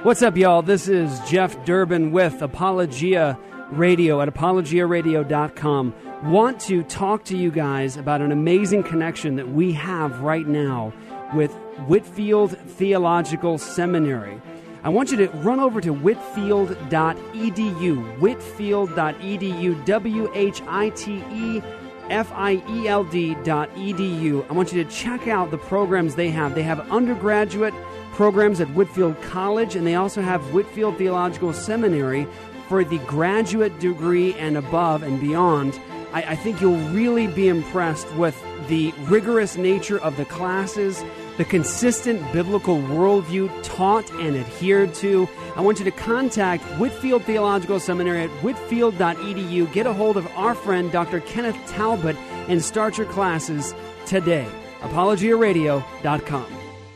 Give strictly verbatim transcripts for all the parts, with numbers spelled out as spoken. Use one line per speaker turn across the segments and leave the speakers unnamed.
What's up, y'all? This is Jeff Durbin with Apologia Radio at apologia radio dot com. Want to talk to you guys about an amazing connection that we have right now with Whitefield Theological Seminary. I want you to run over to whitefield dot e d u, whitefield dot e d u, W H I T E F I E L D dot E D U. I want you to check out the programs they have. They have undergraduate programs at Whitefield College, and they also have Whitefield Theological Seminary for the graduate degree and above and beyond. I, I think you'll really be impressed with the rigorous nature of the classes, the consistent biblical worldview taught and adhered to. I want you to contact Whitefield Theological Seminary at whitefield dot e d u. Get a hold of our friend, Doctor Kenneth Talbot, and start your classes today. apologia radio dot com.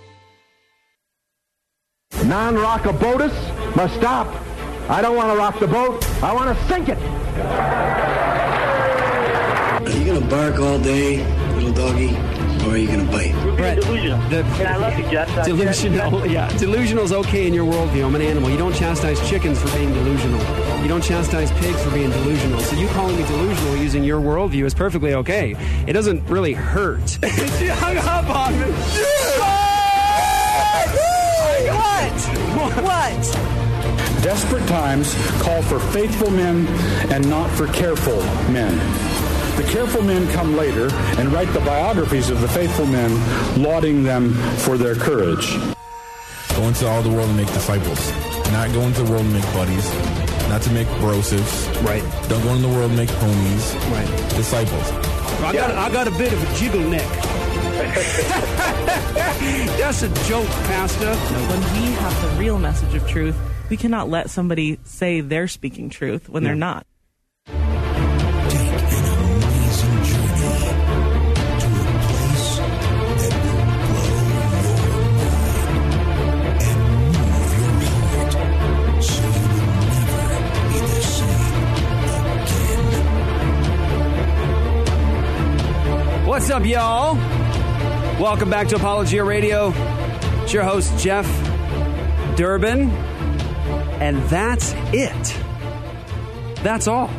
Non-rockabotus must stop. I don't want to rock the boat. I want to sink it.
Are you going to bark all day, little doggy, or are you going to bite?
We're being
Brett,
delusional.
the-
and I love you, Jeff. I-
Delusional, yeah. Delusional is okay in your worldview. I'm an animal. You don't chastise chickens for being delusional. You don't chastise pigs for being delusional. So you calling me delusional using your worldview is perfectly okay. It doesn't really hurt. She hung up on me.
What? What?
Desperate times call for faithful men and not for careful men. The careful men come later and write the biographies of the faithful men, lauding them for their courage.
Go into all the world and make disciples. Not go into the world and make buddies. Not to make brosives.
Right.
Don't go into the world and make homies.
Right.
Disciples.
I got, I got a bit of a jiggle neck. That's a joke, Pastor.
When we have the real message of truth, we cannot let somebody say they're speaking truth when
Yeah.
they're not.
Take an amazing journey to a place that will blow your mind and move your heart so you will never be the same again.
What's up, y'all? Welcome back to Apologia Radio. It's your host, Jeff Durbin. And that's it. That's all.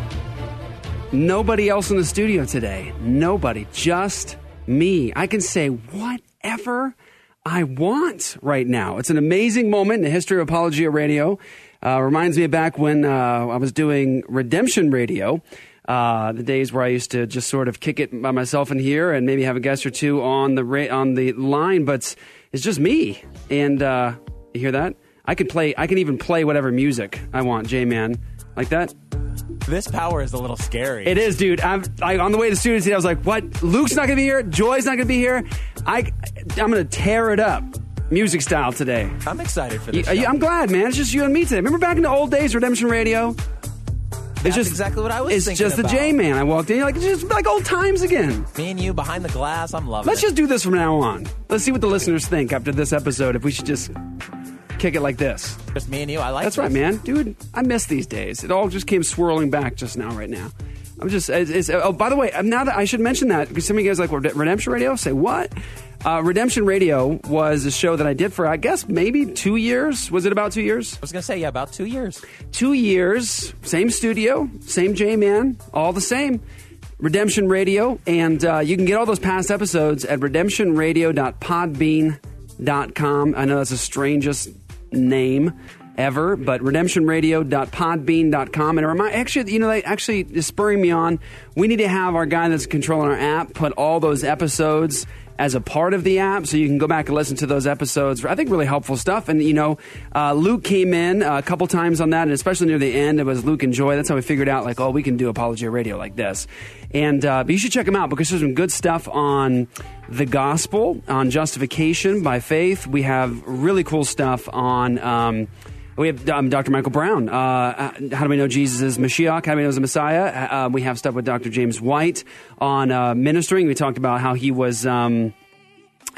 Nobody else in the studio today. Nobody. Just me. I can say whatever I want right now. It's an amazing moment in the history of Apologia Radio. Uh, reminds me of back when uh, I was doing Redemption Radio. Uh, the days where I used to just sort of kick it by myself in here and maybe have a guest or two on the ra- on the line, but it's, it's just me. And uh, you hear that? I can play. I can even play whatever music I want, J-Man, like that.
This power is a little scary.
It is, dude. I'm I, on the way to the studio today. I was like, "What? Luke's not going to be here. Joy's not going to be here. I, I'm going to tear it up, music style today."
I'm excited for this.
You,
show.
I'm glad, man. It's just you and me today. Remember back in the old days, Redemption Radio.
That's
It's just
exactly what I was
It's
thinking
just the
about.
J-Man. I walked in, you're like it's just like old times again.
Me and you behind the glass. I'm loving
Let's
it.
just do this from now on. Let's see what the listeners think after this episode. If we should just kick it like this.
Just me and you. I like
That's
this.
right, man. Dude, I miss these days. It all just came swirling back just now, right now. I'm just, it's, it's, oh, by the way, now that I should mention that, because some of you guys like Redemption Radio, say what? Uh, Redemption Radio was a show that I did for, I guess, maybe two years. Was it about two years?
I was going to say, yeah, about two years.
Two years, same studio, same J-Man, all the same. Redemption Radio, and uh, you can get all those past episodes at redemption radio dot podbean dot com. I know that's the strangest name ever, but redemption radio dot podbean dot com. And it remind, actually, you know, they actually is spurring me on. We need to have our guy that's controlling our app put all those episodes as a part of the app, so you can go back and listen to those episodes. I think really helpful stuff. And, you know, uh, Luke came in a couple times on that, and especially near the end, it was Luke and Joy. That's how we figured out, like, oh, we can do Apologia Radio like this. And uh, but you should check them out because there's some good stuff on the gospel, on justification by faith. We have really cool stuff on... Um, We have um, Doctor Michael Brown. Uh, how do we know Jesus is Mashiach? How do we know he's the Messiah? Uh, we have stuff with Doctor James White on uh, ministering. We talked about how he was um,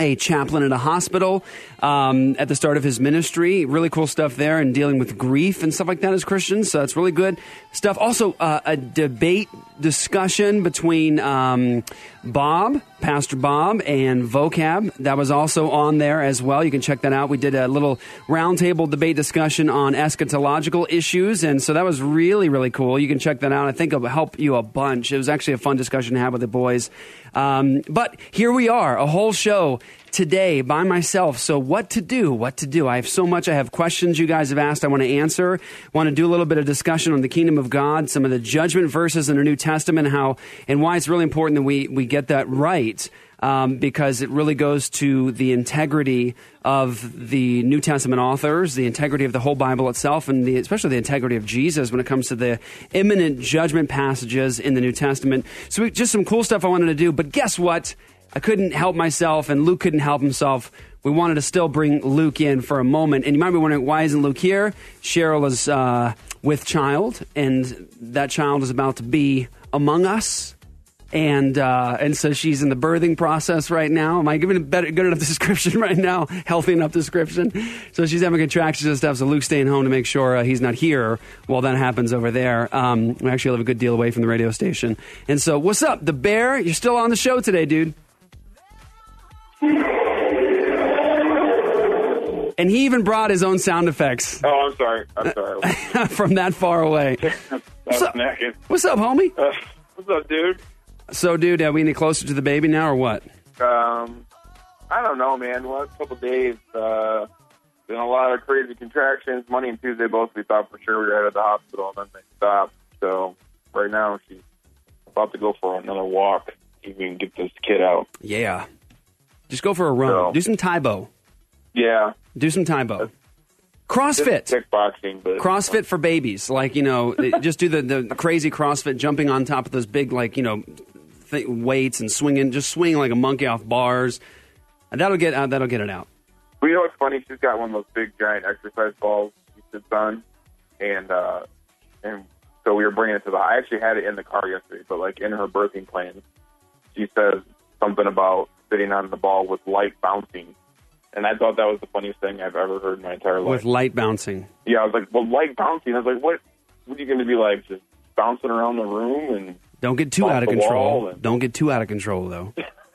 a chaplain at a hospital um, at the start of his ministry. Really cool stuff there, and dealing with grief and stuff like that as Christians. So that's really good stuff. Also, uh, a debate discussion between um, Bob, Pastor Bob, and Vocab. That was also on there as well. You can check that out. We did a little roundtable debate discussion on eschatological issues, and so that was really, really cool. You can check that out. I think it'll help you a bunch. It was actually a fun discussion to have with the boys. Um, but here we are, a whole show today by myself. So what to do, what to do. I have so much. I have questions you guys have asked I want to answer. I want to do a little bit of discussion on the kingdom of God, some of the judgment verses in the New Testament, how and why it's really important that we, we get that right. Um, because it really goes to the integrity of the New Testament authors, the integrity of the whole Bible itself, and the, especially the integrity of Jesus when it comes to the imminent judgment passages in the New Testament. So we, just some cool stuff I wanted to do. But guess what? I couldn't help myself, and Luke couldn't help himself. We wanted to still bring Luke in for a moment. And you might be wondering, why isn't Luke here? Cheryl is uh, with child, and that child is about to be among us. And uh, and so she's in the birthing process right now. Am I giving a better, good enough description right now? Healthy enough description? So she's having contractions and stuff, so Luke's staying home to make sure uh, he's not here while that happens over there. Um, we actually live a good deal away from the radio station. And so, what's up? The Bear, you're still on the show today, dude. And he even brought his own sound effects.
Oh, I'm sorry. I'm sorry.
From that far away. What's up? What's up, homie?
Uh, what's up, dude?
So, dude, are we any closer to the baby now, or what?
Um, I don't know, man. Last couple of days, uh, been a lot of crazy contractions. Monday and Tuesday both, we thought for sure we were at the hospital, and then they stopped. So, right now, she's about to go for another walk, even get this kid out.
Yeah. Just go for a run. So, do some Taibo.
Yeah.
Do some Taibo. CrossFit.
Kickboxing, but
CrossFit for babies. Like, you know, just do the, the crazy CrossFit, jumping on top of those big, like, you know, th- weights and swinging, just swinging like a monkey off bars. And that'll get uh, that'll get it out.
Well, you know what's funny? She's got one of those big, giant exercise balls she sits on. And, uh, and so we were bringing it to the, I actually had it in the car yesterday, but like in her birthing plan, she says something about sitting on the ball with light bouncing. And I thought that was the funniest thing I've ever heard in my entire life.
With light bouncing.
Yeah, I was like, well, light bouncing. I was like, what? What are you going to be like, just bouncing around the room and
don't get too out of control.
And...
Don't get too out of control, though.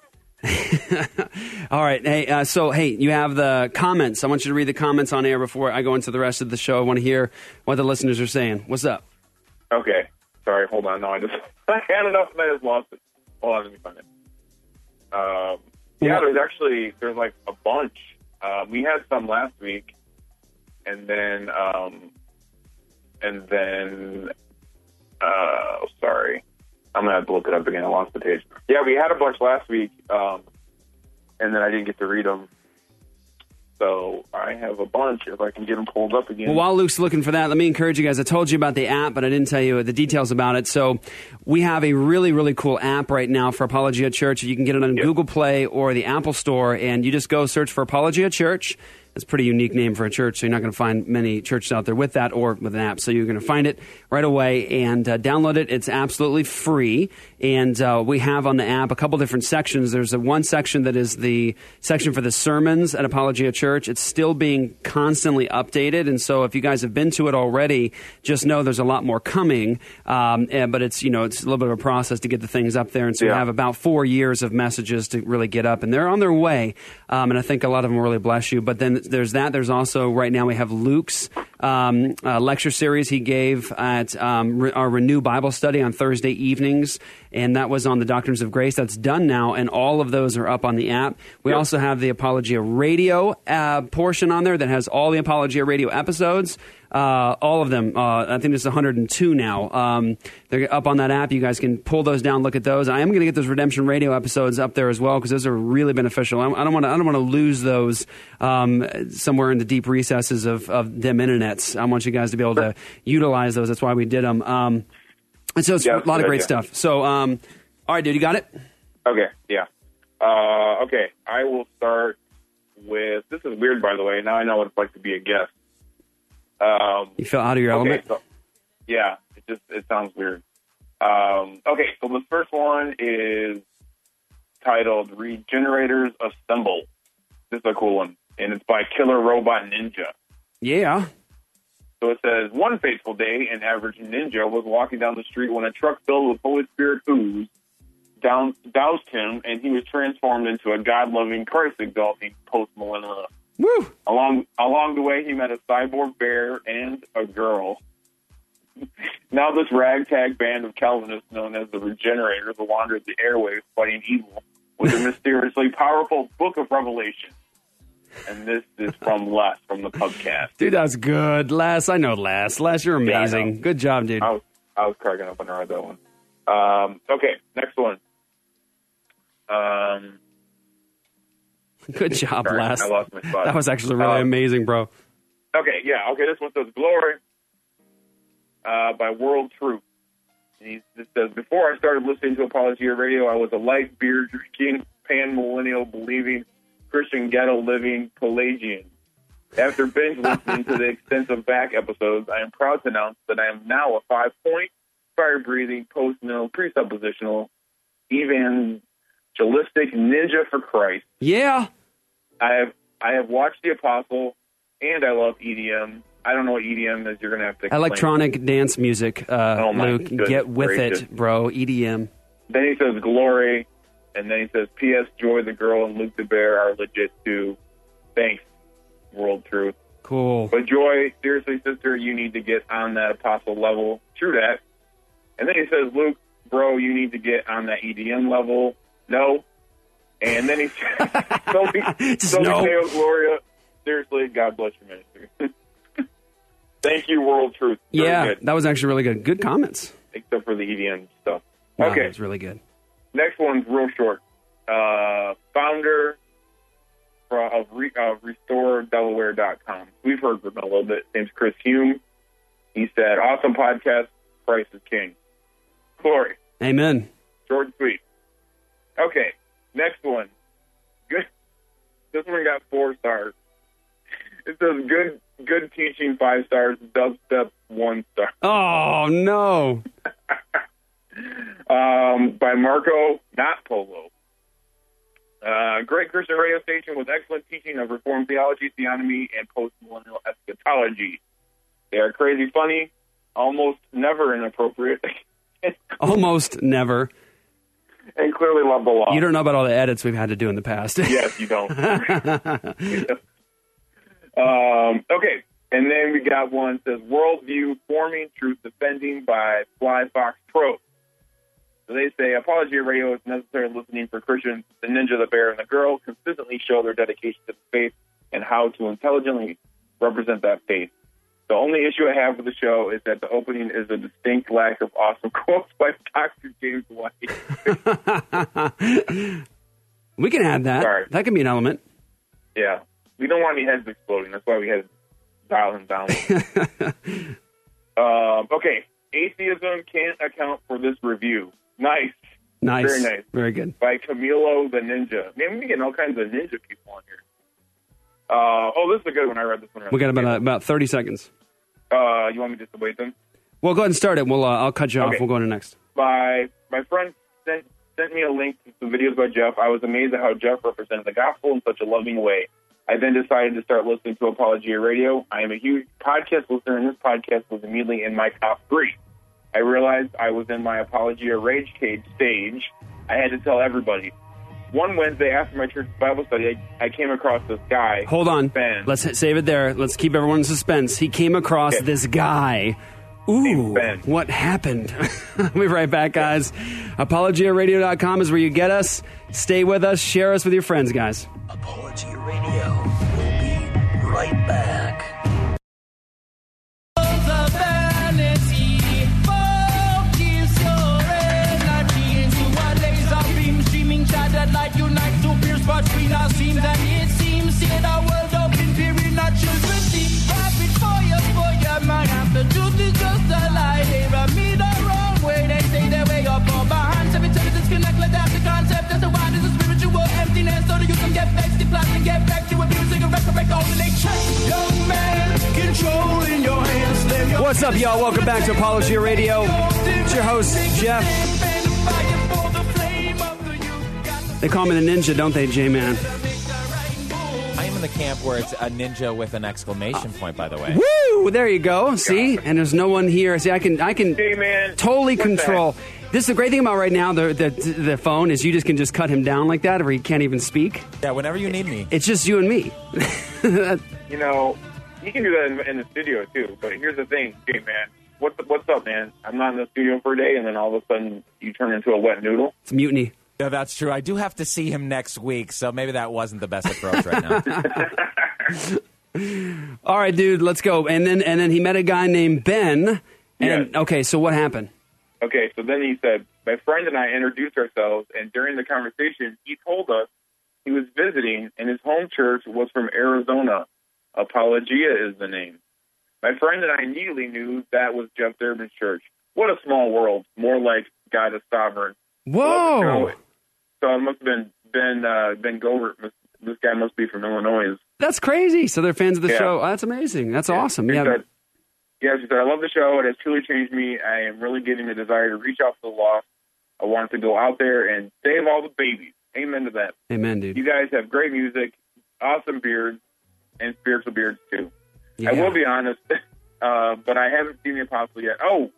All right. Hey, uh, so hey, you have the comments. I want you to read the comments on air before I go into the rest of the show. I want to hear what the listeners are saying. What's up?
Okay. Sorry. Hold on. No, I just I had enough and I just lost it. Hold on. Let me find it. Um. Yeah, there's actually, there's like a bunch. Uh, we had some last week, and then, um, and then, uh, sorry, I'm going to have to look it up again. I lost the page. Yeah, we had a bunch last week, um, and then I didn't get to read them. So I have a bunch if I can get them pulled up again.
Well, while Luke's looking for that, let me encourage you guys. I told you about the app, but I didn't tell you the details about it. So we have a really, really cool app right now for Apologia Church. You can get it on yep. Google Play or the Apple Store, and you just go search for Apologia Church. It's a pretty unique name for a church, so you're not going to find many churches out there with that or with an app. So you're going to find it right away and uh, download it. It's absolutely free. And uh, we have on the app a couple different sections. There's a one section that is the section for the sermons at Apologia Church. It's still being constantly updated. And so if you guys have been to it already, just know there's a lot more coming. Um, and, but it's, you know, it's a little bit of a process to get the things up there. And so yeah. you have about four years of messages to really get up. And they're on their way. Um, and I think a lot of them will really bless you. But then there's that. There's also, right now, we have Luke's um, uh, lecture series he gave at um, re- our Renew Bible Study on Thursday evenings, and that was on the Doctrines of Grace. That's done now, and all of those are up on the app. We yep. also have the Apologia Radio uh, portion on there that has all the Apologia Radio episodes. Uh, all of them. Uh, I think there's one hundred two now. Um, they're up on that app. You guys can pull those down, look at those. I am going to get those Redemption Radio episodes up there as well because those are really beneficial. I don't want to. I don't want to lose those um, somewhere in the deep recesses of, of them internets. I want you guys to be able to utilize those. That's why we did them. Um, and so it's yeah, a lot of great idea. stuff. So, um, all right, dude, you got it?
Okay. Yeah. Uh, okay. I will start with. This is weird, by the way. Now I know what it's like to be a guest. Um,
you feel out of your
okay,
element?
So, yeah, it just it sounds weird. Um, okay, so the first one is titled "Regenerators Assemble," This is a cool one, and it's by Killer Robot Ninja.
Yeah.
So it says, one fateful day, an average ninja was walking down the street when a truck filled with Holy Spirit ooze down, doused him, and he was transformed into a God-loving, Christ-exalting post-millennial.
Woo!
Along, along the way, he met a cyborg bear and a girl. Now this ragtag band of Calvinists known as the Regenerators will wander the airwaves fighting evil with a mysteriously powerful Book of Revelation. And this is from Les, from the Pubcast.
Dude, that's good. Les, I know Les. Les, you're amazing.
Yeah,
good job, dude.
I was, I was cracking up when I read that one. Um, okay, next one. Um,
good job,
sorry,
Les.
I lost my spot.
That was actually really
um,
amazing, bro.
Okay, yeah, okay, this one says Glory uh, by World Truth. And he, this says, before I started listening to Apologia Radio, I was a light beer drinking, pan-millennial believing, Christian ghetto living Pelagian. After binge listening to the extensive back episodes, I am proud to announce that I am now a five-point, fire-breathing, post-mill, presuppositional, evangelistic ninja for Christ.
Yeah.
I have I have watched The Apostle, and I love E D M. I don't know what E D M is. You're going to have to explain.
Electronic dance music, uh,
oh my
Luke.
goodness
Get with
gracious.
it, bro. E D M.
Then he says Glory, and then he says, P S. Joy the Girl and Luke the Bear are legit too. Thanks, World Truth.
Cool.
But Joy, seriously, sister, you need to get on that Apostle level. True that. And then he says, Luke, bro, you need to get on that E D M level. No. And then he says, Sophie, Sophie
no.
Teo Gloria, seriously, God bless your ministry. Thank you, World Truth. Very
yeah,
good.
that was actually really good. Good comments.
Except for the E D M stuff.
No,
Okay.
That was really good.
Next one's real short. Uh, founder of Re- uh, Restore Delaware dot com. We've heard from him a little bit. His name's Chris Hume. He said, awesome podcast, Christ is King. Glory.
Amen.
Short and sweet. Okay, next one. Good. This one got four stars. It says, good good teaching, five stars, dubstep, one star.
Oh, no.
um, by Marco, not Polo. Uh, great Christian radio station with excellent teaching of Reformed theology, theonomy, and post-millennial eschatology. They are crazy funny, almost never inappropriate.
Almost never.
And clearly love the law.
You don't know about all the edits we've had to do in the past.
Yes, you don't. um, okay, and then we got one that says, Worldview Forming, Truth Defending by Fly Fox Pro. So they say, Apologia Radio is necessary listening for Christians. The ninja, the bear, and the girl consistently show their dedication to the faith and how to intelligently represent that faith. The only issue I have with the show is that the opening is a distinct lack of awesome quotes by Doctor James White.
We can add that.
Sorry.
That can be an element.
Yeah. We don't want any heads exploding. That's why we had to dial him down. um, okay. Atheism can't account for this review. Nice.
Nice.
Very nice.
Very good.
By Camilo the Ninja. Man, we're getting all kinds of ninja people on here. Uh, oh, this is a good one. I read this one.
We got about, uh, about thirty seconds.
Uh, you want me just to wait then?
Well, go ahead and start it. We'll, uh, I'll cut you
Okay.
off. We'll go to next.
My, my friend sent, sent me a link to some videos by Jeff. I was amazed at how Jeff represented the gospel in such a loving way. I then decided to start listening to Apologia Radio. I am a huge podcast listener, and this podcast was immediately in my top three. I realized I was in my Apologia Rage Cage stage. I had to tell everybody. One Wednesday after my church Bible study, I, I came across this guy.
Hold on.
Ben.
Let's hit, save it there. Let's keep everyone in suspense. He came across
Okay.
this guy. Ooh,
Ben.
what happened? We'll be right back, guys. Apologia Radio dot com is where you get us. Stay with us. Share us with your friends, guys.
Apologia Radio will be right back.
Between our seams and it seems see the world open period not children see rapid fire for your mind after truth is just a lie they run me the wrong way they say their way up on my hands every time disconnect like that's the concept that's why there's a spiritual emptiness so that you can get back to plot and get back to abuse and resurrect all the nature young man controlling your hands live your
What's up, y'all? Welcome back to Apologia Radio. It's your host, Jeff. They call me the ninja, don't they, J-Man?
the camp where it's a ninja with an exclamation point, by the way.
Woo! There you go. See? And there's no one here. See, I can I can
Hey, man.
totally
What's
control.
that?
This is the great thing about right now, the, the the phone, is you just can just cut him down like that, or he can't even speak.
Yeah, whenever you need me.
It's just you and me.
You know, you can do that in, in the studio, too. But here's the thing, hey, man. What's, what's up, man? I'm not in the studio for a day, and then all of a sudden you turn into a wet noodle.
It's mutiny.
Yeah, that's true. I do have to see him next week, so maybe that wasn't the best approach right now.
All right, dude, let's go. And then and then he met a guy named Ben. And
Yes.
okay, so what happened?
Okay, so then he said, my friend and I introduced ourselves, and during the conversation, he told us he was visiting, and his home church was from Arizona. Apologia is the name. My friend and I immediately knew that was Jeff Durbin's church. What a small world. More like God is sovereign.
Whoa!
So it must have been Ben, uh, Ben Govert. This guy must be from Illinois.
That's crazy. So they're fans of the
Yeah.
show. Oh, that's amazing. That's awesome.
She
Yeah.
said, yeah, she said, I love the show. It has truly changed me. I am really getting the desire to reach out to the lost. I want to go out there and save all the babies. Amen to that.
Amen, dude.
You guys have great music, awesome beards, and spiritual beards, too.
Yeah.
I will be honest, uh, but I haven't seen the Apostle yet. Oh,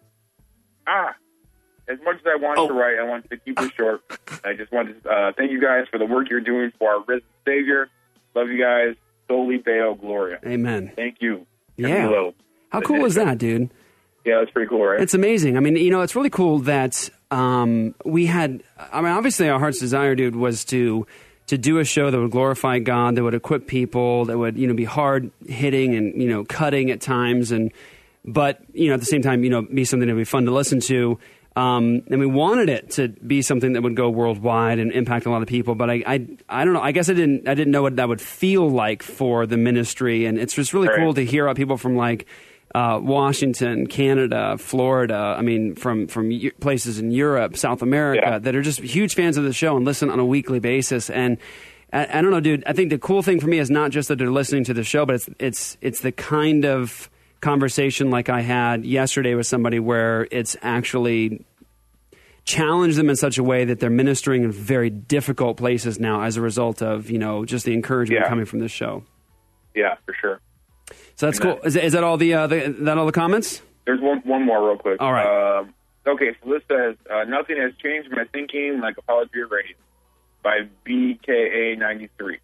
ah, as much as I want
Oh.
to write, I want to keep this short. I just want to uh, thank you guys for the work you're doing for our risen Savior. Love you guys. Soli Deo Gloria.
Amen.
Thank you.
Yeah.
Hello.
How cool is that, dude?
Yeah, that's pretty cool, right?
It's amazing. I mean, you know, it's really cool that um, we had. I mean, obviously, our heart's desire, dude, was to to do a show that would glorify God, that would equip people, that would, you know, be hard hitting and, you know, cutting at times, and but you know, at the same time, you know, be something that would be fun to listen to. Um, and we wanted it to be something that would go worldwide and impact a lot of people. But I, I, I don't know. I guess I didn't. I didn't know what that would feel like for the ministry. And it's just really
Right.
cool to hear about people from like uh, Washington, Canada, Florida. I mean, from from Eu- places in Europe, South America,
Yeah.
that are just huge fans of the show and listen on a weekly basis. And I, I don't know, dude. I think the cool thing for me is not just that they're listening to the show, but it's it's it's the kind of conversation like I had yesterday with somebody where it's actually challenged them in such a way that they're ministering in very difficult places now as a result of, you know, just the encouragement
Yeah.
coming from this show.
Yeah, for sure.
So that's
Amen.
cool. Is, is that all the, uh, the is that all the comments?
There's one one more real quick.
All right.
Um, okay, so this says, uh, nothing has changed my thinking like Apologia Radio by B K A ninety-three.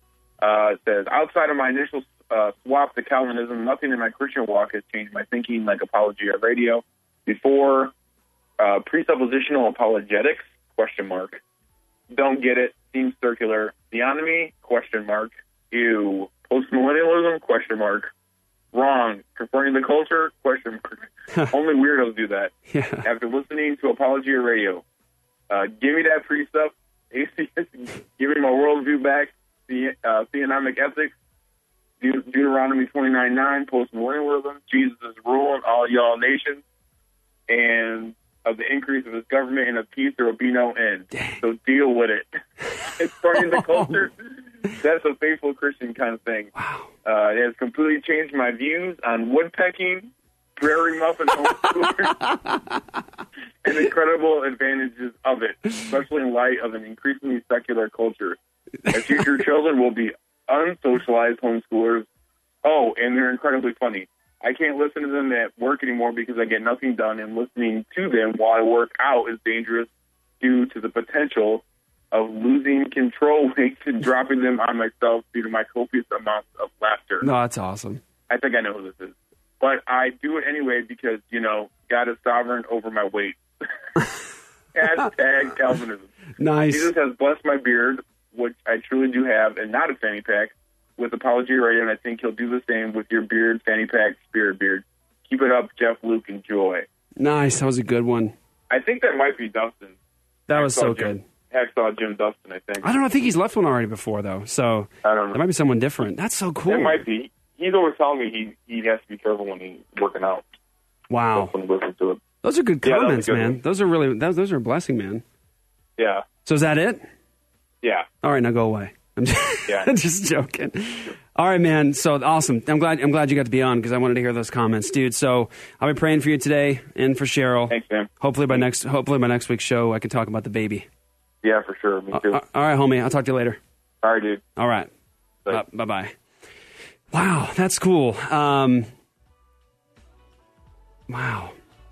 Uh, it says, outside of my initial uh, swap to Calvinism, nothing in my Christian walk has changed my thinking like Apologia Radio. Before, uh, presuppositional apologetics, question mark. Don't get it, seems circular. Theonomy, question mark. Ew. Postmillennialism, question mark. Wrong. Conforming the culture, question mark. Only weirdos do that.
Yeah.
After listening to Apologia Radio, uh, give me that precept. Atheist, give me my worldview back. The uh, theonomic ethics. De- Deuteronomy twenty-nine nine, postmillennialism. Jesus is ruling all y'all nations. And of the increase of his government and of peace, there will be no end. So deal with it. It's starting the culture. That's a faithful Christian kind of thing.
Wow.
Uh, it has completely changed my views on woodpecking, prairie muffin homeschoolers, and incredible advantages of it, especially in light of an increasingly secular culture. Our future children will be unsocialized homeschoolers. Oh, and they're incredibly funny. I can't listen to them at work anymore because I get nothing done, and listening to them while I work out is dangerous due to the potential of losing control weights and dropping them on myself due to my copious amounts of laughter.
No, that's awesome.
I think I know who this is. But I do it anyway because, you know, God is sovereign over my weight. Hashtag Calvinism.
Nice.
Jesus has blessed my beard, which I truly do have, and not a fanny pack, with Apologia Radio, and I think he'll do the same with your beard, fanny pack, spirit beard. Keep it up, Jeff, Luke, and Joy.
Nice. That was a good one.
I think that might be Dustin.
That was so
Hacksaw Jim-
good.
Hacksaw Jim Dustin, I think.
I don't know. I think he's left one already before, though. So
I don't know.
there might be someone different. That's so cool.
It might be. He's always telling me he, he has to be careful when he's working out.
Wow.
When he listens to it.
Those are good
Yeah, that was a
comments,
good
man.
one.
Those are really, those, those are a blessing, man.
Yeah.
So is that it?
Yeah.
All right, now go away. I'm just,
Yeah.
just joking. All right, man. So awesome. I'm glad. I'm glad you got to be on because I wanted to hear those comments, dude. So I'll be praying for you today and for Cheryl.
Thanks, man.
Hopefully by next, hopefully by next week's show, I can talk about the baby.
Yeah, for sure. Me too.
Uh, all right, homie. I'll talk to you later.
All right, dude.
All right. Uh, bye-bye. Wow, that's cool. Um, wow.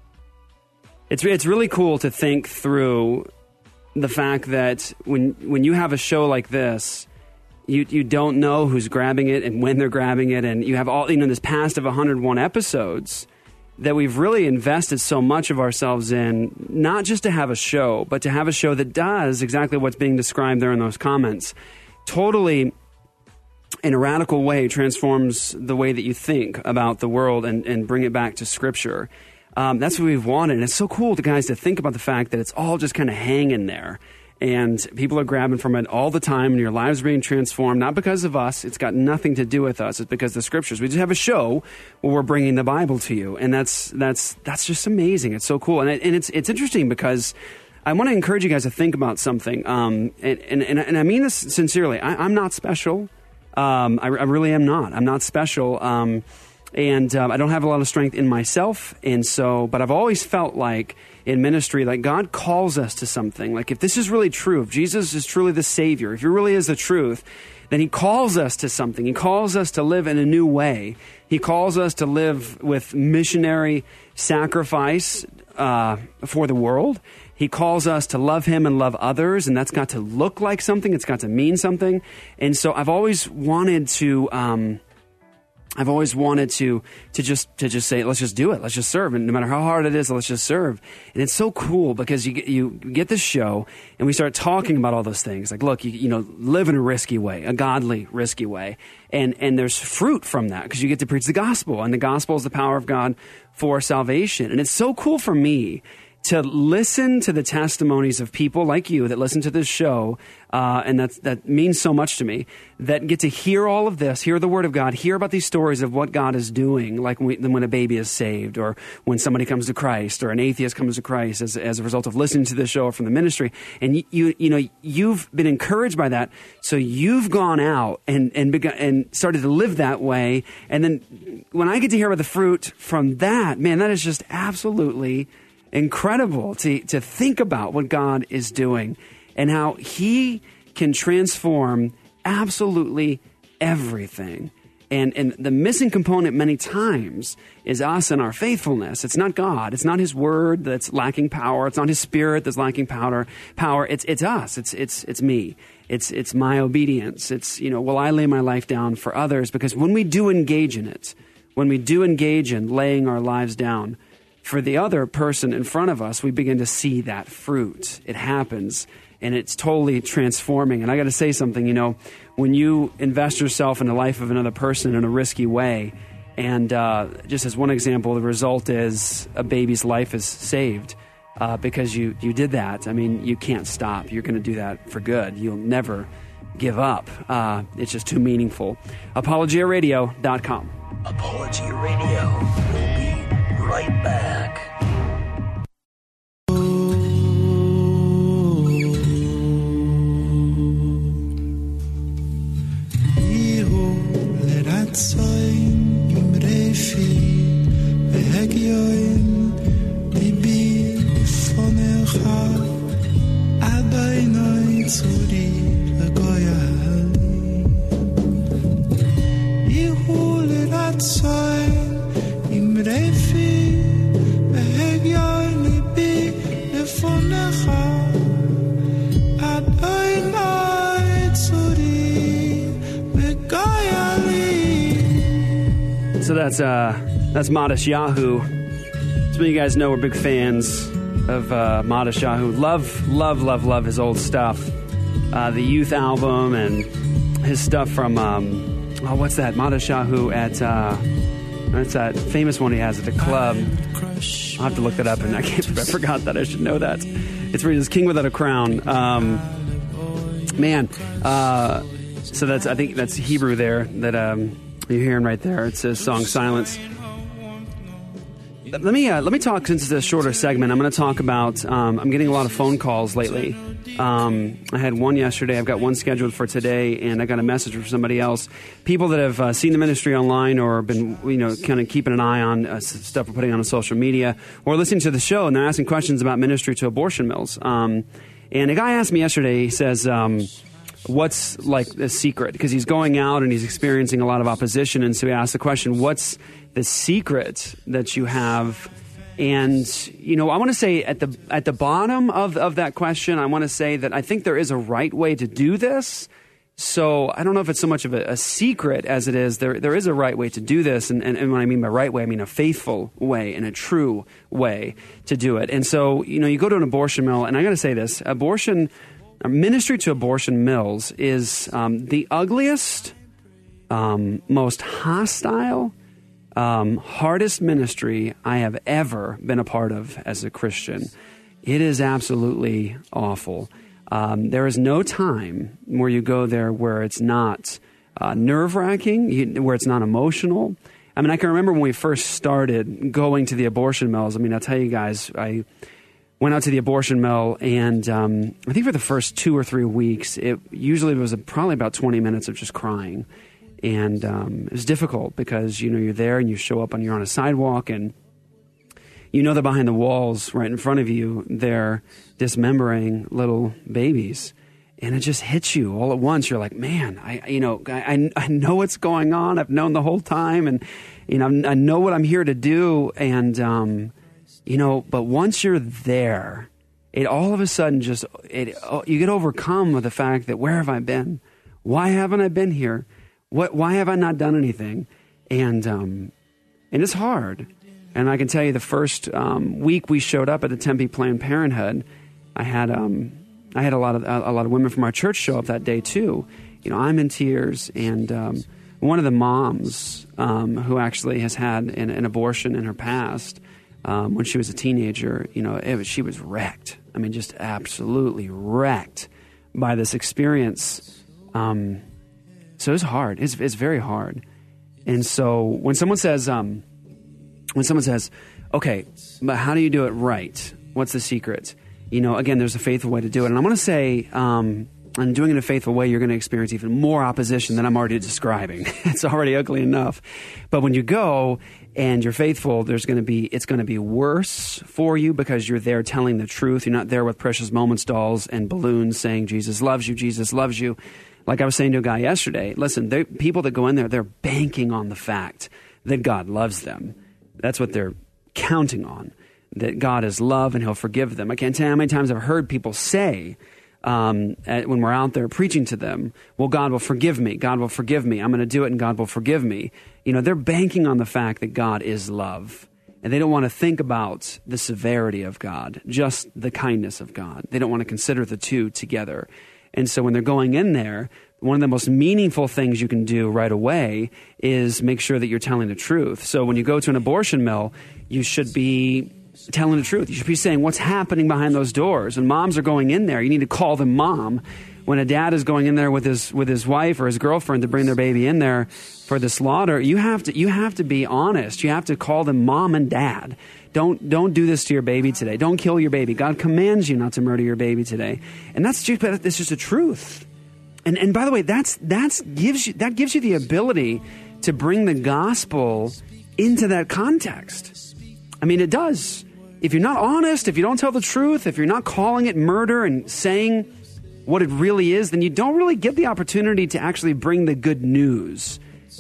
It's it's really cool to think through the fact that when when you have a show like this, you you don't know who's grabbing it and when they're grabbing it, and you have all, you know, this past of one hundred one episodes that we've really invested so much of ourselves in, not just to have a show, but to have a show that does exactly what's being described there in those comments. Totally, in a radical way, transforms the way that you think about the world and, and bring it back to Scripture. Um, that's what we've wanted. And it's so cool, to guys, to think about the fact that it's all just kind of hanging there. And people are grabbing from it all the time, and your lives are being transformed, not because of us. It's got nothing to do with us. It's because of the Scriptures. We just have a show where we're bringing the Bible to you, and that's that's that's just amazing. It's so cool, and it, and it's it's interesting because I want to encourage you guys to think about something, um, and, and and and I mean this sincerely. I, I'm not special. Um, I, I really am not. I'm not special, um, and um, I don't have a lot of strength in myself, and so. But I've always felt like, in ministry, like God calls us to something. Like if this is really true, if Jesus is truly the Savior, if he really is the truth, then he calls us to something. He calls us to live in a new way. He calls us to live with missionary sacrifice uh, for the world. He calls us to love him and love others, and that's got to look like something. It's got to mean something. And so I've always wanted to... Um, I've always wanted to to just to just say, let's just do it. Let's just serve. And no matter how hard it is, let's just serve. And it's so cool because you get, you get this show and we start talking about all those things. Like, look, you, you know, live in a risky way, a godly, risky way. And and there's fruit from that because you get to preach the gospel. And the gospel is the power of God for salvation. And it's so cool for me to listen to the testimonies of people like you that listen to this show, uh, and that that means so much to me, that get to hear all of this, hear the Word of God, hear about these stories of what God is doing, like when, we, when a baby is saved, or when somebody comes to Christ, or an atheist comes to Christ as, as a result of listening to this show or from the ministry. And you, you, you know, you've been encouraged by that, so you've gone out and and begun, and started to live that way. And then when I get to hear about the fruit from that, man, that is just absolutely incredible to to think about what God is doing and how he can transform absolutely everything. And and the missing component many times is us and our faithfulness. It's not God. It's not his word that's lacking power. It's not his spirit that's lacking power. Power. It's it's us. It's it's it's me. It's it's my obedience. It's, you know, will I lay my life down for others? Because when we do engage in it, when we do engage in laying our lives down for the other person in front of us, we begin to see that fruit. It happens, and it's totally transforming. And I got to say something, you know, when you invest yourself in the life of another person in a risky way, and uh, just as one example, the result is a baby's life is saved uh, because you, you did that. I mean, you can't stop. You're going to do that for good. You'll never give up. Uh, it's just too meaningful. apologia radio dot com.
Apologia Radio will be right back.
So that's uh, that's Modest Yahoo. Some of you guys know we're big fans of uh, Modest Yahoo. Love, love, love, love his old stuff. Uh, the Youth album and his stuff from, um, oh, what's that? Modest Yahoo at, uh, that's that famous one he has at the club. I'll have to look that up, and I can't, I forgot that. I should know that. It's where he's King Without a Crown. Um, man, uh, so that's, I think that's Hebrew there that um, you're hearing right there. It says song Silence. Let me uh, let me talk, since it's a shorter segment. I'm going to talk about. Um, I'm getting a lot of phone calls lately. Um, I had one yesterday. I've got one scheduled for today, and I got a message from somebody else. People that have uh, seen the ministry online or been, you know, kind of keeping an eye on uh, stuff we're putting on social media, or listening to the show, and they're asking questions about ministry to abortion mills. Um, and a guy asked me yesterday. He says, um, what's like the secret? Because he's going out and he's experiencing a lot of opposition. And so he asks the question, what's the secret that you have? And, you know, I want to say at the at the bottom of, of that question, I want to say that I think there is a right way to do this. So I don't know if it's so much of a, a secret as it is. There there is a right way to do this. And, and, and when I mean by right way, I mean a faithful way and a true way to do it. And so, you know, you go to an abortion mill, and I got to say this, abortion, ministry to abortion mills is um, the ugliest, um, most hostile, um, hardest ministry I have ever been a part of as a Christian. It is absolutely awful. Um, there is no time where you go there where it's not uh, nerve-wracking, where it's not emotional. I mean, I can remember when we first started going to the abortion mills. I mean, I'll tell you guys, I went out to the abortion mill, and um, I think for the first two or three weeks, it usually was probably about twenty minutes of just crying. And um, it was difficult because, you know, you're there and you show up and you're on a sidewalk, and you know that behind the walls right in front of you, they're dismembering little babies. And it just hits you all at once. You're like, man, I, you know, I, I know what's going on. I've known the whole time, and, you know, I know what I'm here to do. And, um, you know, but once you're there, it all of a sudden just, it, you get overcome with the fact that where have I been? Why haven't I been here? What, why have I not done anything? And, um, and it's hard. And I can tell you the first um, week we showed up at the Tempe Planned Parenthood, I had um, I had a lot of a, a lot of women from our church show up that day too. You know, I'm in tears, and um, one of the moms um, who actually has had an, an abortion in her past um, when she was a teenager, you know, it was, she was wrecked. I mean, just absolutely wrecked by this experience. Um, so it's hard. It's it's very hard. And so when someone says. Um, When someone says, okay, but how do you do it right? What's the secret? You know, again, there's a faithful way to do it. And I'm going to say, um, in doing it in a faithful way, you're going to experience even more opposition than I'm already describing. It's already ugly enough. But when you go and you're faithful, there's going to be, it's going to be worse for you because you're there telling the truth. You're not there with Precious Moments dolls and balloons saying, Jesus loves you, Jesus loves you. Like I was saying to a guy yesterday, listen, people that go in there, they're banking on the fact that God loves them. That's what they're counting on, that God is love and he'll forgive them. I can't tell you how many times I've heard people say um, at, when we're out there preaching to them, well, God will forgive me. God will forgive me. I'm going to do it and God will forgive me. You know, they're banking on the fact that God is love. And they don't want to think about the severity of God, just the kindness of God. They don't want to consider the two together. And so when they're going in there, one of the most meaningful things you can do right away is make sure that you're telling the truth. So when you go to an abortion mill, you should be telling the truth. You should be saying what's happening behind those doors. And moms are going in there, you need to call them mom. When a dad is going in there with his with his wife or his girlfriend to bring their baby in there for the slaughter, you have to you have to be honest. You have to call them mom and dad. Don't don't do this to your baby today. Don't kill your baby. God commands you not to murder your baby today. And that's just that's just the truth. And and by the way, that's that's gives you that gives you the ability to bring the gospel into that context. I mean, it does. If you're not honest, if you don't tell the truth, if you're not calling it murder and saying what it really is, then you don't really get the opportunity to actually bring the good news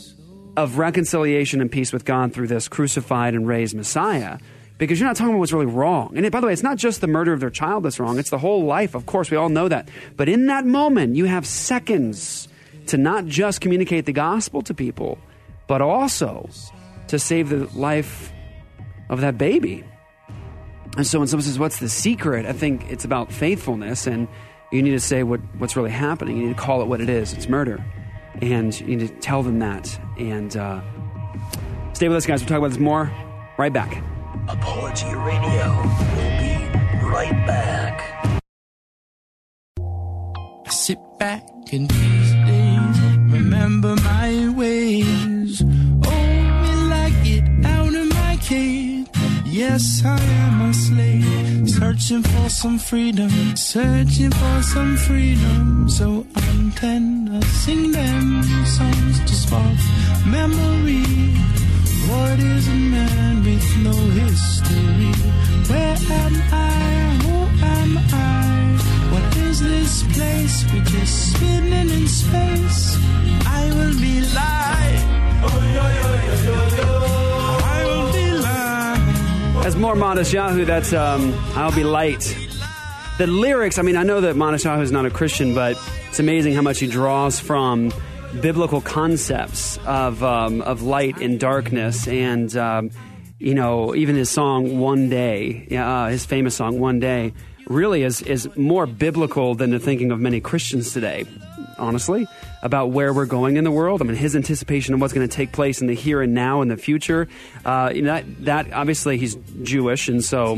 of reconciliation and peace with God through this crucified and raised Messiah. Because you're not talking about what's really wrong. And it, by the way, it's not just the murder of their child that's wrong. It's the whole life. Of course, we all know that. But in that moment, you have seconds to not just communicate the gospel to people, but also to save the life of that baby. And so when someone says, what's the secret? I think it's about faithfulness. And you need to say what, what's really happening. You need to call it what it is. It's murder. And you need to tell them that. And uh, stay with us, guys. We'll talk about this more right back.
Apologia Radio will be right back.
I sit back and these days remember my ways. Oh, will I get out of my cage? Yes, I am a slave, searching for some freedom, searching for some freedom. So I'm tender, sing them songs to spark memory. What is a man with no history? Where am I? Who am I? What is this place we just spinning?
more Modest Yahoo. That's um, I'll Be Light. The lyrics, I mean, I know that Modest Yahoo is not a Christian, but it's amazing how much he draws from biblical concepts of um, of light and darkness. And, um, you know, even his song, One Day, uh, his famous song, One Day, really is, is more biblical than the thinking of many Christians today, honestly, about where we're going in the world. I mean, his anticipation of what's going to take place in the here and now and the future. Uh, you know, that, that obviously he's Jewish, and so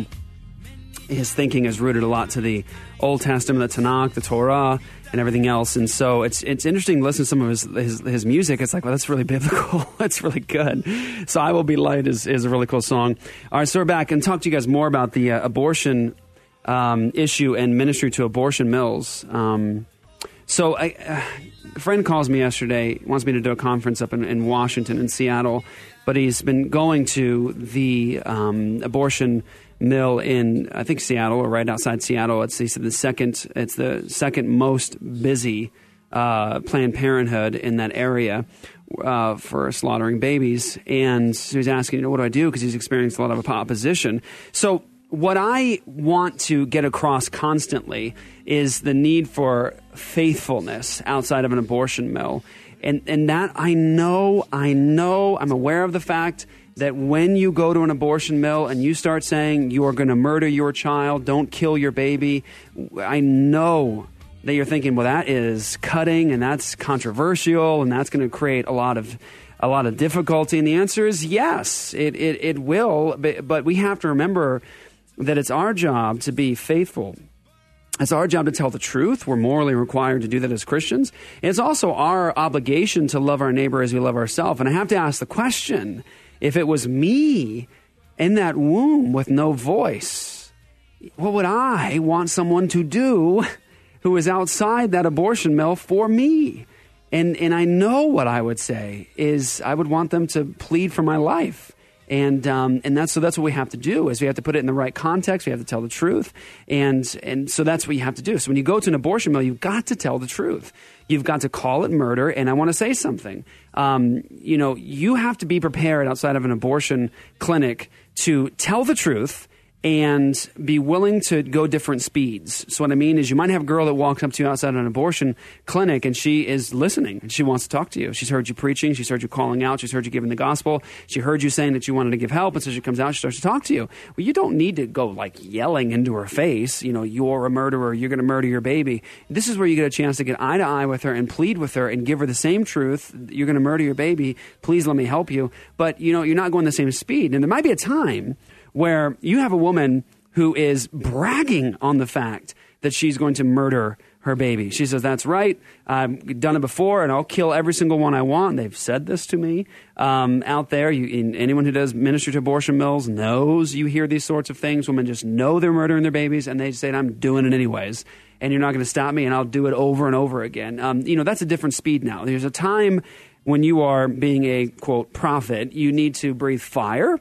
his thinking is rooted a lot to the Old Testament, the Tanakh, the Torah, and everything else. And so it's it's interesting to listen to some of his his, his music. It's like, well, that's really biblical. That's really good. So I Will Be Light is, is a really cool song. All right, so we're back and talk to you guys more about the uh, abortion um, issue and ministry to abortion mills. Um, so I, uh, a friend calls me yesterday, wants me to do a conference up in, in Washington, in Seattle, but he's been going to the um, abortion mill in, I think, Seattle, or right outside Seattle. It's he said the second, it's the second most busy uh, Planned Parenthood in that area uh, for slaughtering babies. And so he's asking, you know, what do I do? Because he's experienced a lot of opposition. So what I want to get across constantly is the need for faithfulness outside of an abortion mill. And and that I know, I know, I'm aware of the fact that when you go to an abortion mill and you start saying you are going to murder your child, don't kill your baby, I know that you're thinking, well, that is cutting and that's controversial and that's going to create a lot of a lot of difficulty. And the answer is yes, it it, it will. But, but we have to remember that it's our job to be faithful. It's our job to tell the truth. We're morally required to do that as Christians. It's also our obligation to love our neighbor as we love ourselves. And I have to ask the question, if it was me in that womb with no voice, what would I want someone to do who is outside that abortion mill for me? And and I know what I would say is I would want them to plead for my life. And um, and that's so that's what we have to do is we have to put it in the right context. We have to tell the truth, and and so that's what you have to do. So when you go to an abortion mill, you've got to tell the truth. You've got to call it murder. And I want to say something. Um, you know, you have to be prepared outside of an abortion clinic to tell the truth and be willing to go different speeds. So what I mean is you might have a girl that walks up to you outside an abortion clinic and she is listening and she wants to talk to you. She's heard you preaching. She's heard you calling out. She's heard you giving the gospel. She heard you saying that you wanted to give help. And so she comes out, she starts to talk to you. Well, you don't need to go like yelling into her face, you know, you're a murderer, you're going to murder your baby. This is where you get a chance to get eye to eye with her and plead with her and give her the same truth. You're going to murder your baby. Please let me help you. But, you know, you're not going the same speed. And there might be a time where you have a woman who is bragging on the fact that she's going to murder her baby. She says, that's right, I've done it before, and I'll kill every single one I want. They've said this to me um, out there. You, in, anyone who does ministry to abortion mills knows you hear these sorts of things. Women just know they're murdering their babies, and they say, I'm doing it anyways, and you're not going to stop me, and I'll do it over and over again. Um, you know, that's a different speed now. There's a time when you are being a, quote, prophet, you need to breathe fire,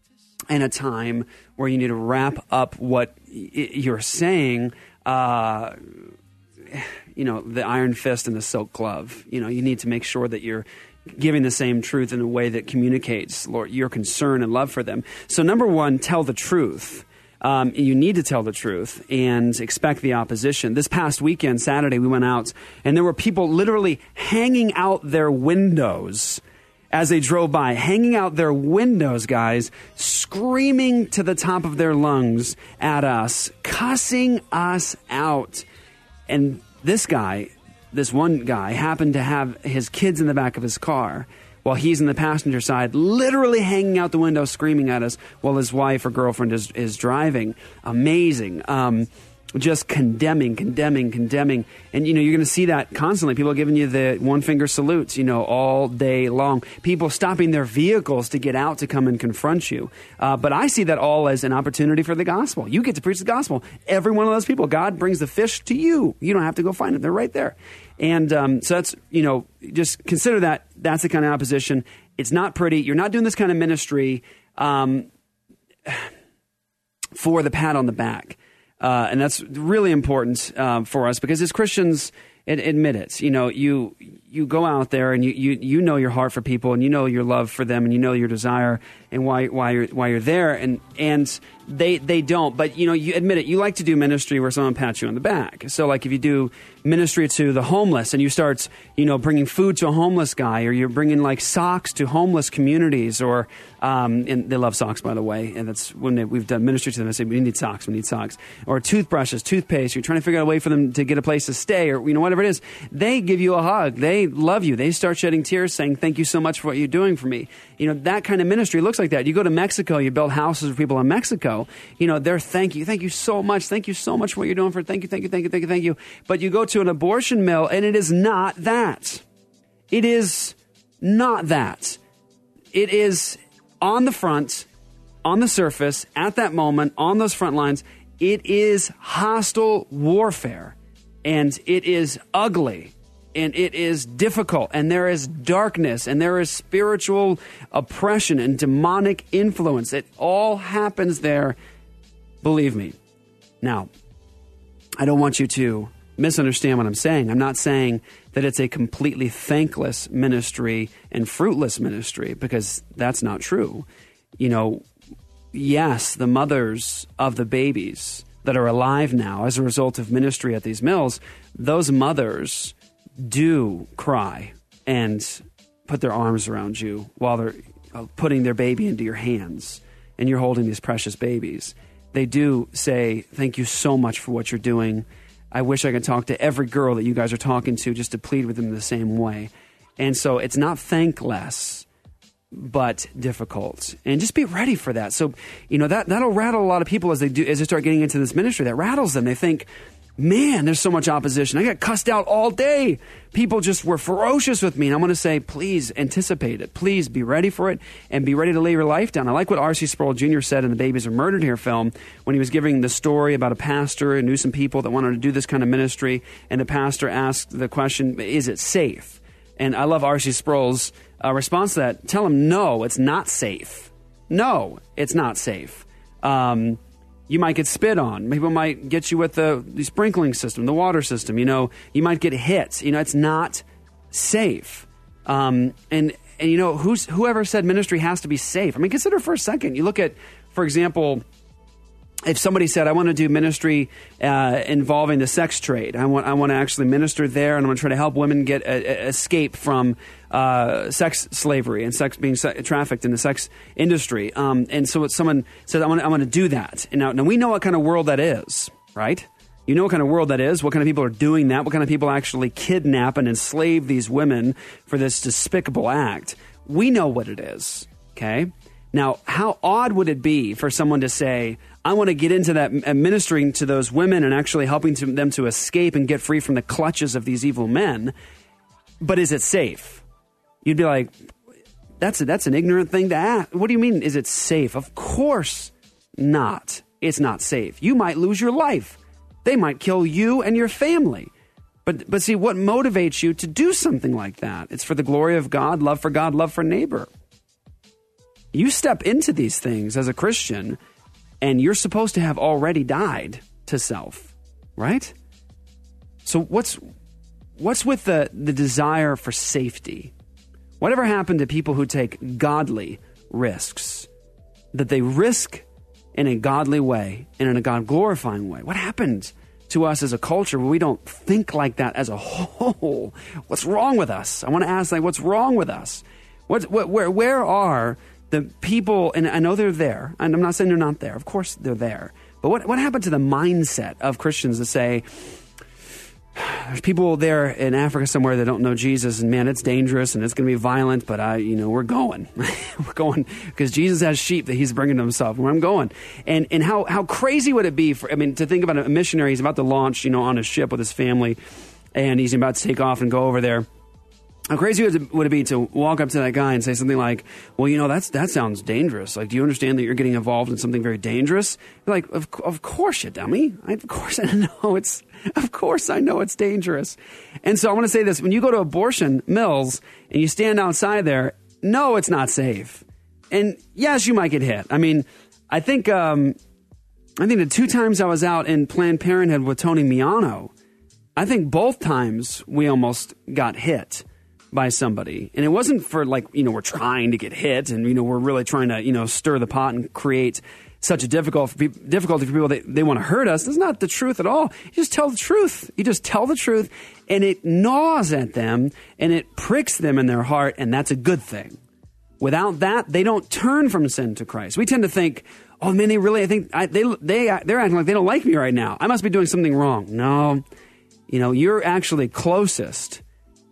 and a time where you need to wrap up what y- you're saying, uh, you know, the iron fist and the silk glove. You know, you need to make sure that you're giving the same truth in a way that communicates, Lord, your concern and love for them. So number one, tell the truth. Um, you need to tell the truth and expect the opposition. This past weekend, Saturday, we went out, and there were people literally hanging out their windows as they drove by, hanging out their windows, guys, screaming to the top of their lungs at us, cussing us out. And this guy, this one guy, happened to have his kids in the back of his car while he's in the passenger side, literally hanging out the window, screaming at us while his wife or girlfriend is, is driving. Amazing. Um, just condemning, condemning, condemning. And, you know, you're going to see that constantly. People giving you the one-finger salutes, you know, all day long. People stopping their vehicles to get out to come and confront you. Uh, but I see that all as an opportunity for the gospel. You get to preach the gospel. Every one of those people, God brings the fish to you. You don't have to go find it. They're right there. And um, so that's, you know, just consider that that's the kind of opposition. It's not pretty. You're not doing this kind of ministry um, for the pat on the back. Uh, and that's really important uh, for us because as Christians, ad- admit it. You know, you you go out there and you, you you know your heart for people and you know your love for them and you know your desire and why why you're why you're there, and and they they don't. But you know, you admit it. You like to do ministry where someone pats you on the back. So like if you do ministry to the homeless and you start you know bringing food to a homeless guy, or you're bringing like socks to homeless communities, or um, and they love socks, by the way, and that's when they, we've done ministry to them. I say we need socks, we need socks, or toothbrushes, toothpaste. You're trying to figure out a way for them to get a place to stay, or you know whatever it is. They give you a hug. They love you. They start shedding tears, saying thank you so much for what you're doing for me. You know that kind of ministry looks like that. You go to Mexico, you build houses for people in Mexico. You know they're thank you, thank you so much, thank you so much for what you're doing for. Thank you, thank you, thank you, thank you, thank you. But you go to an abortion mill, and it is not that. It is not that. It is on the front, on the surface, at that moment, on those front lines. It is hostile warfare, and it is ugly, and it is difficult, and there is darkness, and there is spiritual oppression and demonic influence. It all happens there, believe me. Now, I don't want you to misunderstand what I'm saying. I'm not saying that it's a completely thankless ministry and fruitless ministry, because that's not true. You know, yes, the mothers of the babies that are alive now as a result of ministry at these mills, those mothers do cry and put their arms around you while they're putting their baby into your hands and you're holding these precious babies. They do say, thank you so much for what you're doing. I wish I could talk to every girl that you guys are talking to just to plead with them the same way. And so it's not thankless, but difficult. And just be ready for that. So, you know, that, that'll rattle a lot of people as they do, as they start getting into this ministry. That rattles them. They think, man, there's so much opposition. I got cussed out all day. People just were ferocious with me. And I'm going to say, please anticipate it. Please be ready for it and be ready to lay your life down. I like what R C Sproul Junior said in the Babies Are Murdered Here film when he was giving the story about a pastor who knew some people that wanted to do this kind of ministry. And the pastor asked the question, is it safe? And I love R C Sproul's uh, response to that. Tell him, no, it's not safe. No, it's not safe. Um... You might get spit on. People might get you with the, the sprinkling system, the water system. You know, you might get hit. You know, it's not safe. Um, and and you know, who's whoever said ministry has to be safe? I mean, consider for a second. You look at, for example, if somebody said, I want to do ministry uh, involving the sex trade, I want I want to actually minister there, and I'm going to try to help women get a, a, escape from uh, sex slavery and sex being se- trafficked in the sex industry. Um, and so someone said, I want, I want to do that. And now, now we know what kind of world that is, right? You know what kind of world that is, what kind of people are doing that, what kind of people actually kidnap and enslave these women for this despicable act. We know what it is, okay? Now, how odd would it be for someone to say, I want to get into that, uh, ministering to those women and actually helping to, them to escape and get free from the clutches of these evil men, but is it safe? You'd be like, that's a, that's an ignorant thing to ask. What do you mean, is it safe? Of course not. It's not safe. You might lose your life. They might kill you and your family. But but see, what motivates you to do something like that? It's for the glory of God, love for God, love for neighbor. You step into these things as a Christian, and you're supposed to have already died to self, right? So what's what's with the, the desire for safety? Whatever happened to people who take godly risks, that they risk in a godly way and in a God-glorifying way? What happened to us as a culture where we don't think like that as a whole? What's wrong with us? I want to ask, like, what's wrong with us? What, what, where, where are the people, and I know they're there, and I'm not saying they're not there. Of course they're there. But what, what happened to the mindset of Christians that say, there's people there in Africa somewhere that don't know Jesus, and man, it's dangerous and it's going to be violent, but I, you know, we're going. We're going because Jesus has sheep that he's bringing to himself, and I'm going. And and how, how crazy would it be for, I mean, to think about a missionary, he's about to launch, you know, on a ship with his family, and he's about to take off and go over there. How crazy would it, would it be to walk up to that guy and say something like, well, you know, that's that sounds dangerous. Like, do you understand that you're getting involved in something very dangerous? You're like, of, of course, you dummy. I, of course I know it's, of course I know it's dangerous. And so I want to say this. When you go to abortion mills and you stand outside there, no, it's not safe. And yes, you might get hit. I mean, I think, um, I think the two times I was out in Planned Parenthood with Tony Miano, I think both times we almost got hit. by somebody. And it wasn't for like, you know, we're trying to get hit and, you know, we're really trying to, you know, stir the pot and create such a difficult difficulty for people that they want to hurt us. That's not the truth at all. You just tell the truth. You just tell the truth, and it gnaws at them, and it pricks them in their heart, and that's a good thing. Without that, they don't turn from sin to Christ. We tend to think, oh man, they really, I think I, they they they're acting like they don't like me right now. I must be doing something wrong. No, you know, you're actually closest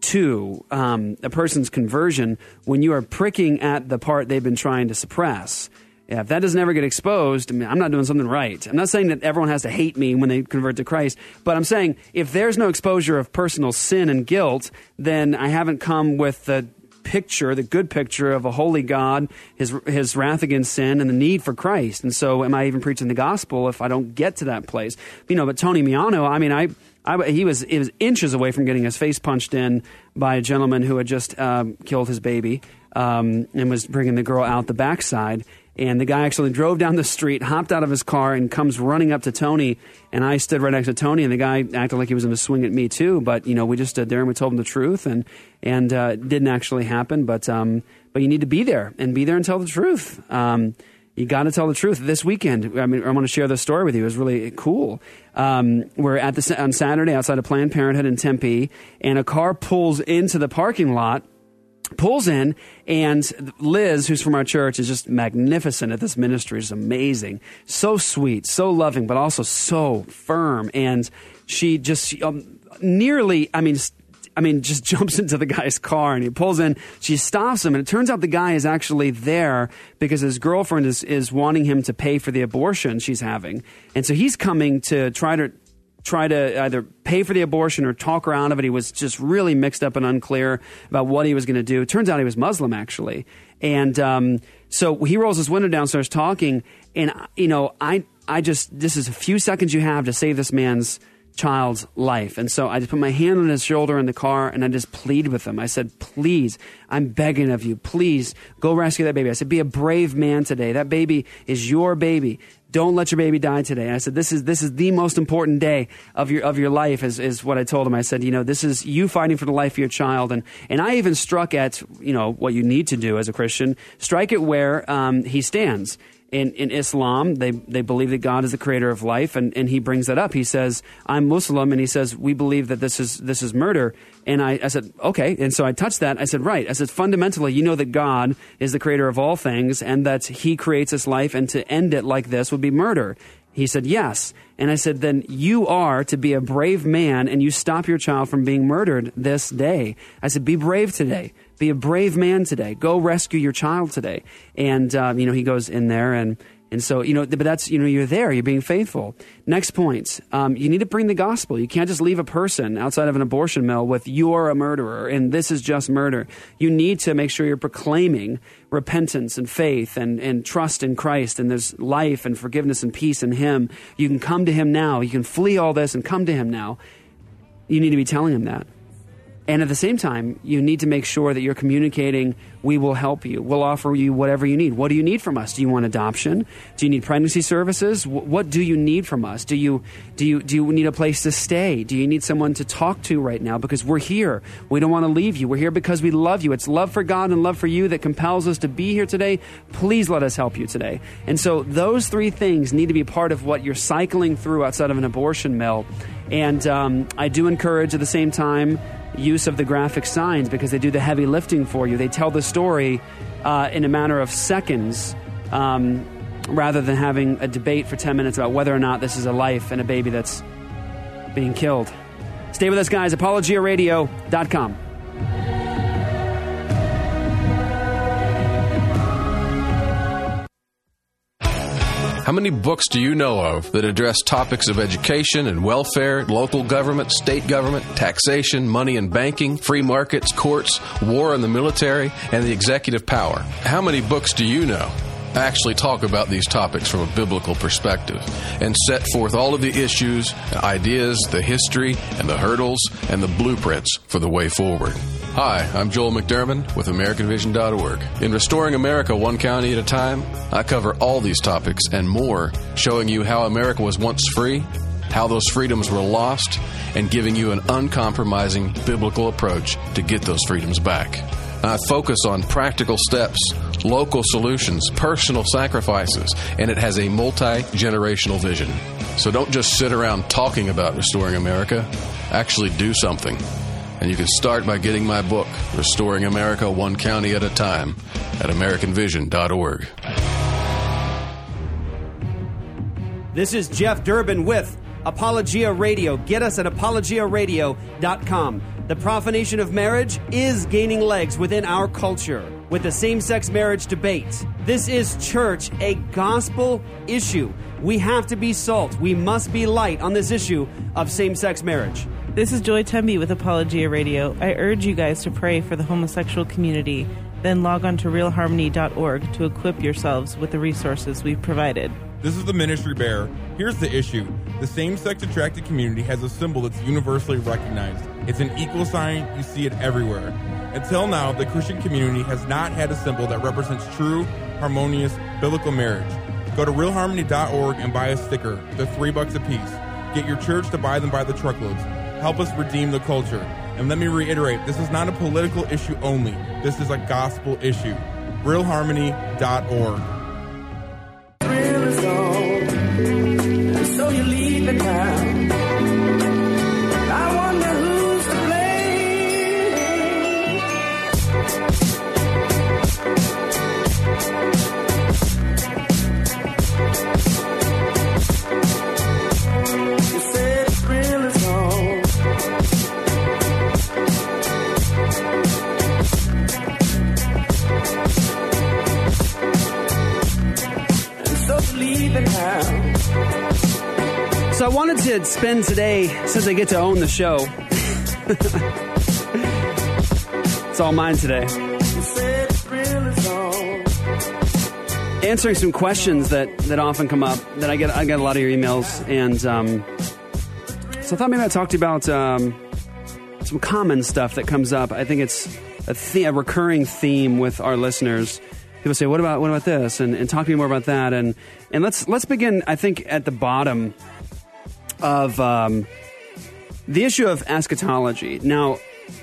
to um, a person's conversion when you are pricking at the part they've been trying to suppress. Yeah, if that doesn't ever get exposed, I mean, I'm not doing something right. I'm not saying that everyone has to hate me when they convert to Christ, but I'm saying if there's no exposure of personal sin and guilt, then I haven't come with the picture, the good picture of a holy God, his his wrath against sin, and the need for Christ. And so am I even preaching the gospel if I don't get to that place? You know, but Tony Miano, I mean, I, I he was, he was inches away from getting his face punched in by a gentleman who had just um, killed his baby um, and was bringing the girl out the backside. And the guy actually drove down the street, hopped out of his car, and comes running up to Tony. And I stood right next to Tony, and the guy acted like he was going to swing at me too. But you know, we just stood there and we told him the truth, and and uh, it didn't actually happen. But um, but you need to be there and be there and tell the truth. Um, you got to tell the truth. This weekend, I mean, I want to share this story with you. It was really cool. Um, we're at the on Saturday outside of Planned Parenthood in Tempe, and a car pulls into the parking lot. Pulls in, and Liz, who's from our church, is just magnificent at this ministry. She's amazing. So sweet, so loving, but also so firm. And she just she, um, nearly, I mean, I mean, just jumps into the guy's car, and he pulls in. She stops him, and it turns out the guy is actually there because his girlfriend is, is wanting him to pay for the abortion she's having. And so he's coming to try to try to either pay for the abortion or talk her out of it. He was just really mixed up and unclear about what he was going to do. It turns out he was Muslim, actually. And um, so he rolls his window down, starts talking, and, you know, I, I just, this is a few seconds you have to save this man's child's life. And so I just put my hand on his shoulder in the car, and I just pleaded with him. I said, please, I'm begging of you, please go rescue that baby. I said, be a brave man today. That baby is your baby. Don't let your baby die today. I said, this is this is the most important day of your of your life, is, is what I told him. I said, you know, this is you fighting for the life of your child. And, and I even struck at, you know, what you need to do as a Christian, strike it where um, he stands. In, in Islam, they, they believe that God is the creator of life, and, and he brings that up. He says, I'm Muslim, and he says, we believe that this is this is murder. And I, I said, okay. And so I touched that. I said, right. I said, fundamentally, you know that God is the creator of all things, and that he creates this life, and to end it like this would be murder. He said, yes. And I said, then you are to be a brave man, and you stop your child from being murdered this day. I said, be brave today. Be a brave man today. Go rescue your child today. And, um, you know, he goes in there, and, and so, you know, but that's, you know, you're there. You're being faithful. Next point, um, you need to bring the gospel. You can't just leave a person outside of an abortion mill with, you're a murderer, and this is just murder. You need to make sure you're proclaiming repentance and faith and, and trust in Christ, and there's life and forgiveness and peace in him. You can come to him now. You can flee all this and come to him now. You need to be telling him that. And at the same time, you need to make sure that you're communicating, we will help you. We'll offer you whatever you need. What do you need from us? Do you want adoption? Do you need pregnancy services? What do you need from us? Do you do you do you need a place to stay? Do you need someone to talk to right now? Because we're here. We don't want to leave you. We're here because we love you. It's love for God and love for you that compels us to be here today. Please let us help you today. And so those three things need to be part of what you're cycling through outside of an abortion mill. And um, I do encourage at the same time use of the graphic signs, because they do the heavy lifting for you. They tell the story uh, in a matter of seconds, um, rather than having a debate for ten minutes about whether or not this is a life and a baby that's being killed. Stay with us, guys. apologia radio dot com.
How many books do you know of that address topics of education and welfare, local government, state government, taxation, money and banking, free markets, courts, war and the military, and the executive power? How many books do you know actually talk about these topics from a biblical perspective and set forth all of the issues, ideas, the history, and the hurdles, and the blueprints for the way forward? Hi, I'm Joel McDermott with American Vision dot org. In Restoring America One County at a Time, I cover all these topics and more, showing you how America was once free how those freedoms were lost, and giving you an uncompromising biblical approach to get those freedoms back. I focus on practical steps, local solutions, personal sacrifices, and it has a multi-generational vision. So don't just sit around talking about restoring America. Actually do something. And you can start by getting my book, Restoring America One County at a Time, at American Vision dot org.
This is Jeff Durbin with Apologia Radio. Get us at apologia radio dot com. The profanation of marriage is gaining legs within our culture with the same-sex marriage debate. This is church, a gospel issue. We have to be salt. We must be light on this issue of same-sex marriage.
This is Joy Temby with Apologia Radio. I urge you guys to pray for the homosexual community. Then log on to real harmony dot org to equip yourselves with the resources we've provided.
This is the Ministry Bear. Here's the issue. The same-sex attracted community has a symbol that's universally recognized. It's an equal sign. You see it everywhere. Until now, the Christian community has not had a symbol that represents true, harmonious, biblical marriage. Go to real harmony dot org and buy a sticker. They're three bucks a piece. Get your church to buy them by the truckloads. Help us redeem the culture. And let me reiterate, this is not a political issue only. This is a gospel issue. real harmony dot org.
So you leave it down. I wonder who's to blame. You said it's real as home. And so you leave it down.
So I wanted to spend today, since I get to own the show, it's all mine today, answering some questions that, that often come up. That I get I get a lot of your emails, and um, so I thought maybe I'd talk to you about um, some common stuff that comes up. I think it's a, the- a recurring theme with our listeners. People say, "What about what about this?" and, and talk to me more about that. And and let's let's begin. I think at the bottom of um, the issue of eschatology. Now,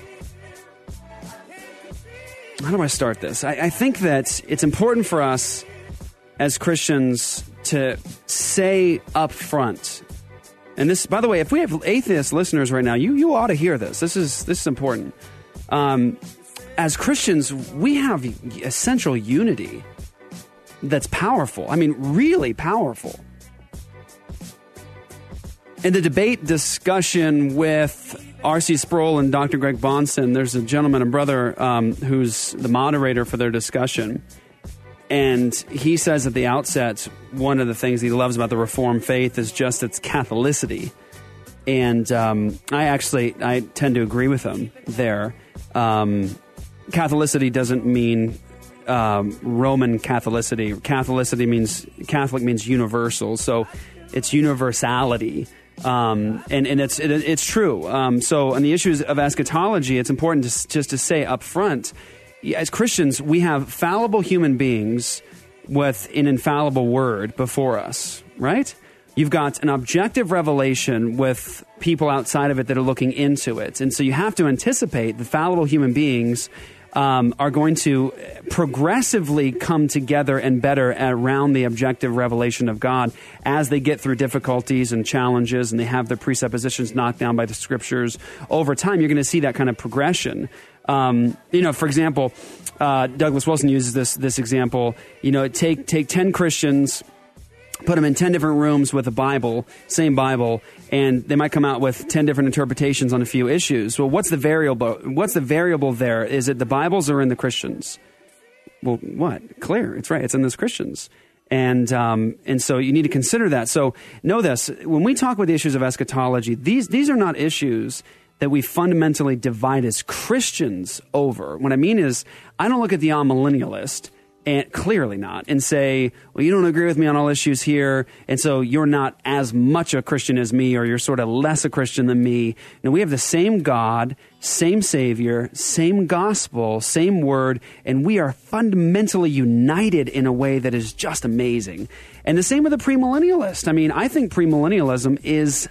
how do I start this? I, I think that it's important for us as Christians to say up front, and this, by the way, if we have atheist listeners right now, you you ought to hear this. This is this is important. Um, as Christians, we have essential unity that's powerful. I mean, really powerful. In the debate discussion with R C Sproul and Doctor Greg Bahnsen, there's a gentleman, a brother, um, who's the moderator for their discussion. And he says at the outset, one of the things he loves about the Reformed faith is just its Catholicity. And um, I actually, I tend to agree with him there. Um, Catholicity doesn't mean um, Roman Catholicity. Catholicity means, Catholic means universal. So it's universality. Um, and, and it's, it, it's true. Um, so on the issues of eschatology, it's important to, just to say up front, as Christians, we have fallible human beings with an infallible word before us, right? You've got an objective revelation with people outside of it that are looking into it. And so you have to anticipate the fallible human beings Um, are going to progressively come together and better around the objective revelation of God as they get through difficulties and challenges, and they have their presuppositions knocked down by the scriptures. Over time, you're going to see that kind of progression. Um, you know, for example, uh, Douglas Wilson uses this this example. You know, take take ten Christians, put them in ten different rooms with a Bible, same Bible, and they might come out with ten different interpretations on a few issues. Well, what's the variable? What's the variable there? Is it the Bibles or in the Christians? Well, what? Clear. It's right. It's in those Christians. And um, and so you need to consider that. So know this. When we talk about the issues of eschatology, these these are not issues that we fundamentally divide as Christians over. What I mean is, I don't look at the amillennialist and clearly not, and say, well, you don't agree with me on all issues here, and so you're not as much a Christian as me, or you're sort of less a Christian than me. No, we have the same God, same Savior, same gospel, same word, and we are fundamentally united in a way that is just amazing. And the same with the premillennialist. I mean, I think premillennialism is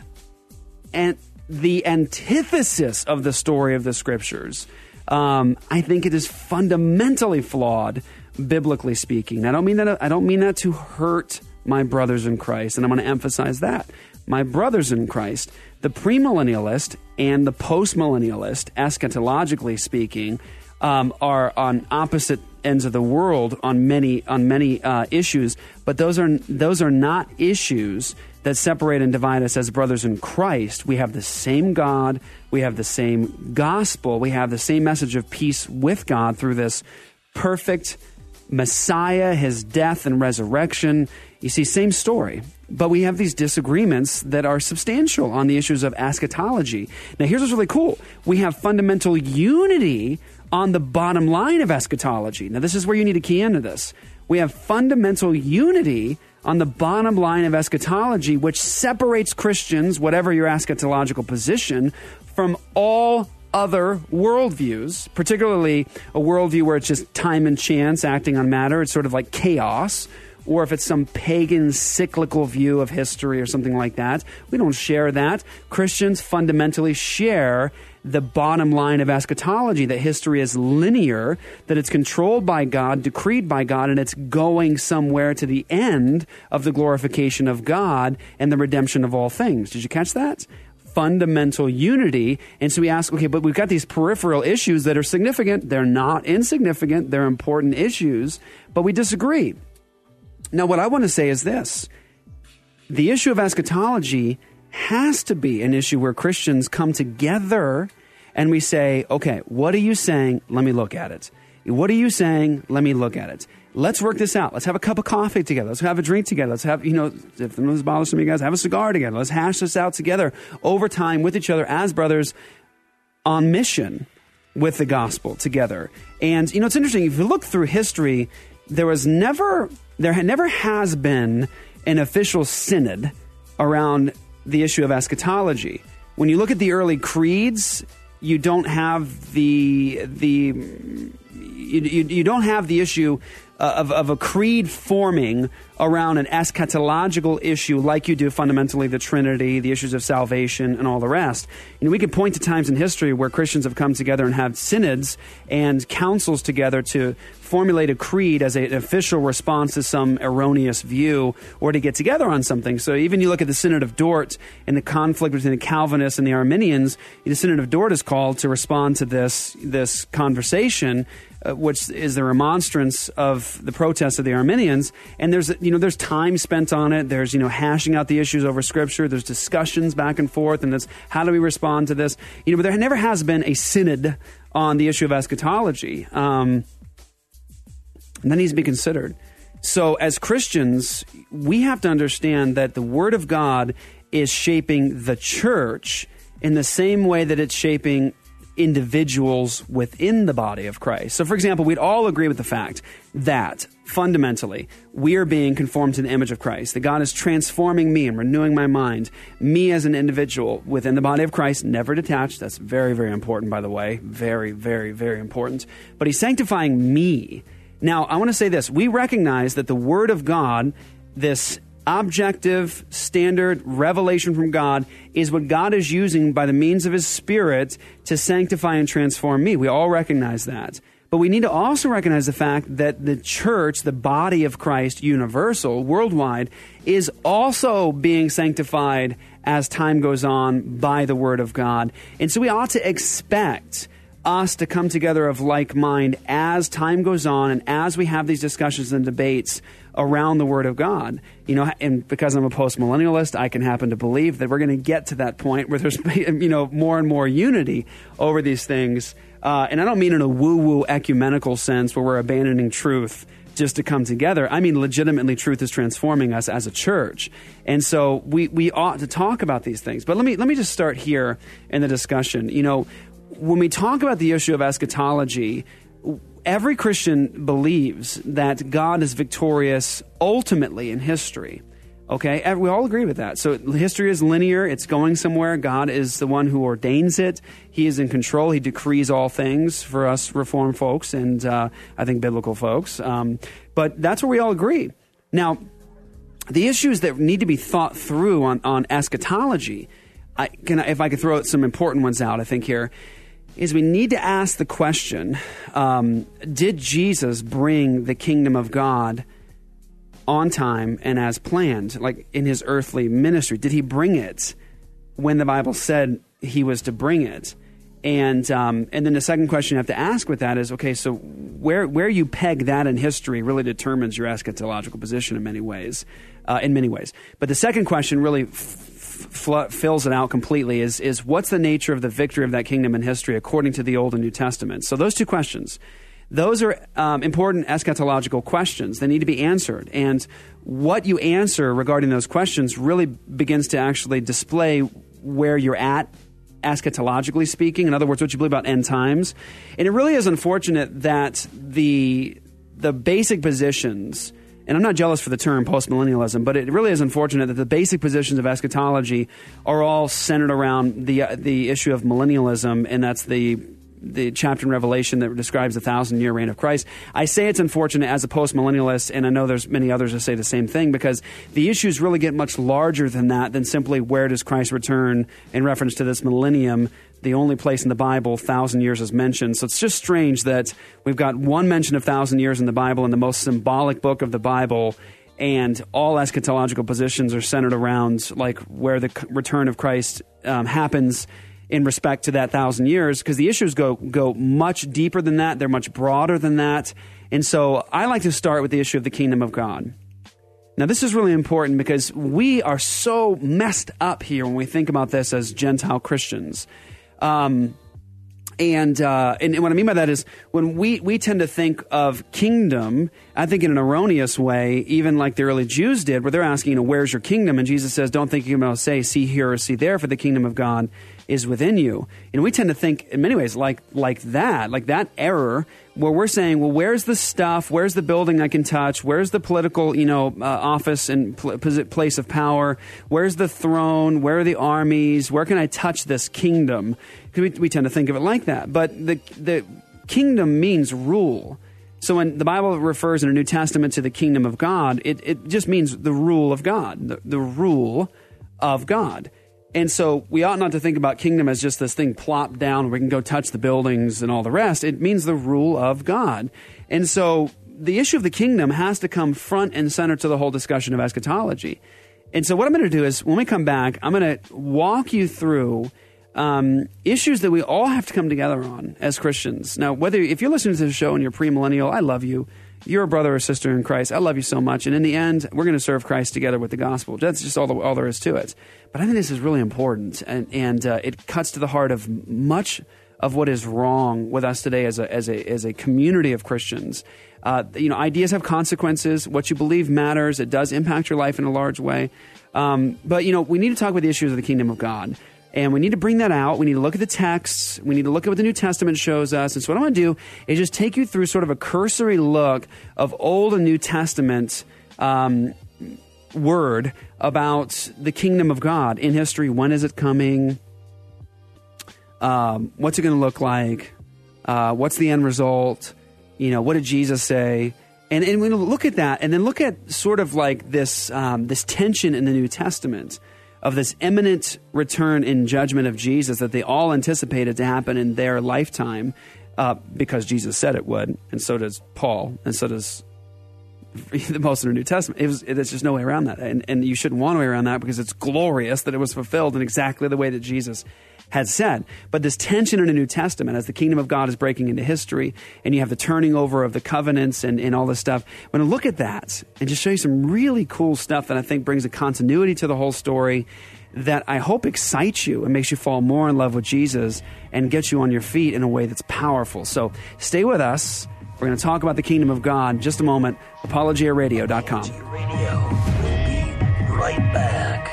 an, the antithesis of the story of the Scriptures. Um, I think it is fundamentally flawed, biblically speaking. I don't mean that. I don't mean that to hurt my brothers in Christ, and I'm going to emphasize that. My brothers in Christ, the premillennialist and the postmillennialist, eschatologically speaking, um, are on opposite ends of the world on many on many uh, issues. But those are those are not issues that separate and divide us as brothers in Christ. We have the same God. We have the same gospel. We have the same message of peace with God through this perfect Messiah, his death and resurrection. You see, same story. But we have these disagreements that are substantial on the issues of eschatology. Now, here's what's really cool. We have fundamental unity on the bottom line of eschatology. Now, this is where you need to key into this. We have fundamental unity on the bottom line of eschatology, which separates Christians, whatever your eschatological position, from all other worldviews, particularly a worldview where it's just time and chance acting on matter. It's sort of like chaos. Or if it's some pagan cyclical view of history or something like that. We don't share that. Christians fundamentally share the bottom line of eschatology, that history is linear, that it's controlled by God, decreed by God, and it's going somewhere to the end of the glorification of God and the redemption of all things. Did you catch that? Fundamental unity. And so we ask, okay, but we've got these peripheral issues that are significant. They're not insignificant. They're important issues, but we disagree. Now, what I want to say is this. The issue of eschatology has to be an issue where Christians come together and we say, okay, what are you saying? Let me look at it. What are you saying? Let me look at it. Let's work this out. Let's have a cup of coffee together. Let's have a drink together. Let's have, you know, if this bothers some of you guys, have a cigar together. Let's hash this out together over time with each other as brothers on mission with the gospel together. And, you know, it's interesting. If you look through history, there was never, there never has been an official synod around the issue of eschatology. When you look at the early creeds, you don't have the the you, you, you don't have the issue of, of a creed forming around an eschatological issue like you do fundamentally the Trinity, the issues of salvation, and all the rest. You know, we can point to times in history where Christians have come together and had synods and councils together to formulate a creed as a, an official response to some erroneous view or to get together on something. So even you look at the Synod of Dort and the conflict between the Calvinists and the Arminians, the Synod of Dort is called to respond to this, this conversation, uh, which is the remonstrance of the protests of the Arminians. And there's, you know, there's time spent on it. There's, you know, hashing out the issues over Scripture. There's discussions back and forth, and it's how do we respond to this? You know, but there never has been a synod on the issue of eschatology. Um, and that needs to be considered. So as Christians, we have to understand that the Word of God is shaping the church in the same way that it's shaping individuals within the body of Christ. So, for example, we'd all agree with the fact that fundamentally we are being conformed to the image of Christ, that God is transforming me and renewing my mind, me as an individual within the body of Christ, never detached. That's very, very important, by the way. Very, very, very important. But He's sanctifying me. Now, I want to say this. We recognize that the Word of God, this objective, standard revelation from God, is what God is using by the means of His Spirit to sanctify and transform me. We all recognize that. But we need to also recognize the fact that the church, the body of Christ, universal, worldwide, is also being sanctified as time goes on by the Word of God. And so we ought to expect us to come together of like mind as time goes on and as we have these discussions and debates around the Word of God. You know, and because I'm a post-millennialist, I can happen to believe that we're going to get to that point where there's, you know, more and more unity over these things. Uh, and I don't mean in a woo-woo ecumenical sense where we're abandoning truth just to come together. I mean, legitimately, truth is transforming us as a church. And so we, we ought to talk about these things. But let me, let me just start here in the discussion. You know, when we talk about the issue of eschatology, every Christian believes that God is victorious ultimately in history. Okay, Ev- we all agree with that. So history is linear. It's going somewhere. God is the one who ordains it. He is in control. He decrees all things for us Reformed folks and uh, I think biblical folks. Um, but that's where we all agree. Now, the issues that need to be thought through on, on eschatology, I, can I, if I could throw some important ones out, I think here, is we need to ask the question, um, did Jesus bring the kingdom of God on time and as planned, like in his earthly ministry? Did he bring it when the Bible said he was to bring it? And um, and then the second question you have to ask with that is, okay, so where where you peg that in history really determines your eschatological position in many ways, uh, in many ways. But the second question really f- f- fills it out completely is, is what's the nature of the victory of that kingdom in history according to the Old and New Testament? So those two questions, those are um, important eschatological questions. They need to be answered. And what you answer regarding those questions really begins to actually display where you're at, eschatologically speaking. In other words, what you believe about end times. And it really is unfortunate that the the basic positions, and I'm not jealous for the term postmillennialism, but it really is unfortunate that the basic positions of eschatology are all centered around the uh, the issue of millennialism, and that's the the chapter in Revelation that describes the thousand-year reign of Christ. I say it's unfortunate as a post-millennialist, and I know there's many others that say the same thing, because the issues really get much larger than that, than simply where does Christ return in reference to this millennium. The only place in the Bible thousand years is mentioned. So it's just strange that we've got one mention of thousand years in the Bible, in the most symbolic book of the Bible, and all eschatological positions are centered around like where the return of Christ um, happens in respect to that thousand years, because the issues go go much deeper than that. They're much broader than that. And so I like to start with the issue of the kingdom of God. Now, this is really important because we are so messed up here when we think about this as Gentile Christians. Um, and, uh, and what I mean by that is when we, we tend to think of kingdom, I think in an erroneous way, even like the early Jews did, where they're asking, you know, where's your kingdom? And Jesus says, don't think you're going to say, see here or see there, for the kingdom of God is within you. And we tend to think in many ways like like that, like that error, where we're saying, well, where's the stuff? Where's the building I can touch? Where's the political, you know, uh, office and pl- place of power? Where's the throne? Where are the armies? Where can I touch this kingdom? Because we, we tend to think of it like that. But the the kingdom means rule. So when the Bible refers in the New Testament to the kingdom of God, it, it just means the rule of God, the, the rule of God. And so we ought not to think about kingdom as just this thing plopped down where we can go touch the buildings and all the rest. It means the rule of God. And so the issue of the kingdom has to come front and center to the whole discussion of eschatology. And so what I'm going to do is when we come back, I'm going to walk you through um, issues that we all have to come together on as Christians. Now, whether if you're listening to the show and you're premillennial, I love you. You're a brother or sister in Christ. I love you so much. And in the end, we're going to serve Christ together with the gospel. That's just all, the, all there is to it. But I think this is really important, and, and uh, it cuts to the heart of much of what is wrong with us today as a as a as a community of Christians. Uh, you know, ideas have consequences. What you believe matters. It does impact your life in a large way. Um, but you know, we need to talk about the issues of the kingdom of God. And we need to bring that out. We need to look at the texts. We need to look at what the New Testament shows us. And so what I'm going to do is just take you through sort of a cursory look of Old and New Testament um, word about the kingdom of God in history. When is it coming? Um, what's it going to look like? Uh, what's the end result? You know, what did Jesus say? And, and we're going to look at that and then look at sort of like this um, this tension in the New Testament of this imminent return in judgment of Jesus that they all anticipated to happen in their lifetime uh, because Jesus said it would, and so does Paul, and so does the most of the New Testament. It was, there's just no way around that, and, and you shouldn't want a way around that because it's glorious that it was fulfilled in exactly the way that Jesus had said. But this tension in the New Testament as the kingdom of God is breaking into history, and you have the turning over of the covenants and, and all this stuff, I'm going to look at that and just show you some really cool stuff that I think brings a continuity to the whole story that I hope excites you and makes you fall more in love with Jesus and gets you on your feet in a way that's powerful. So stay with us. We're going to talk about the kingdom of God in just a moment. apologia radio dot com.
Radio will be right back.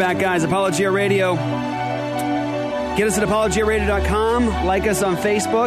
back, guys. Apologia Radio. Get us at apologia radio dot com. Like us on Facebook.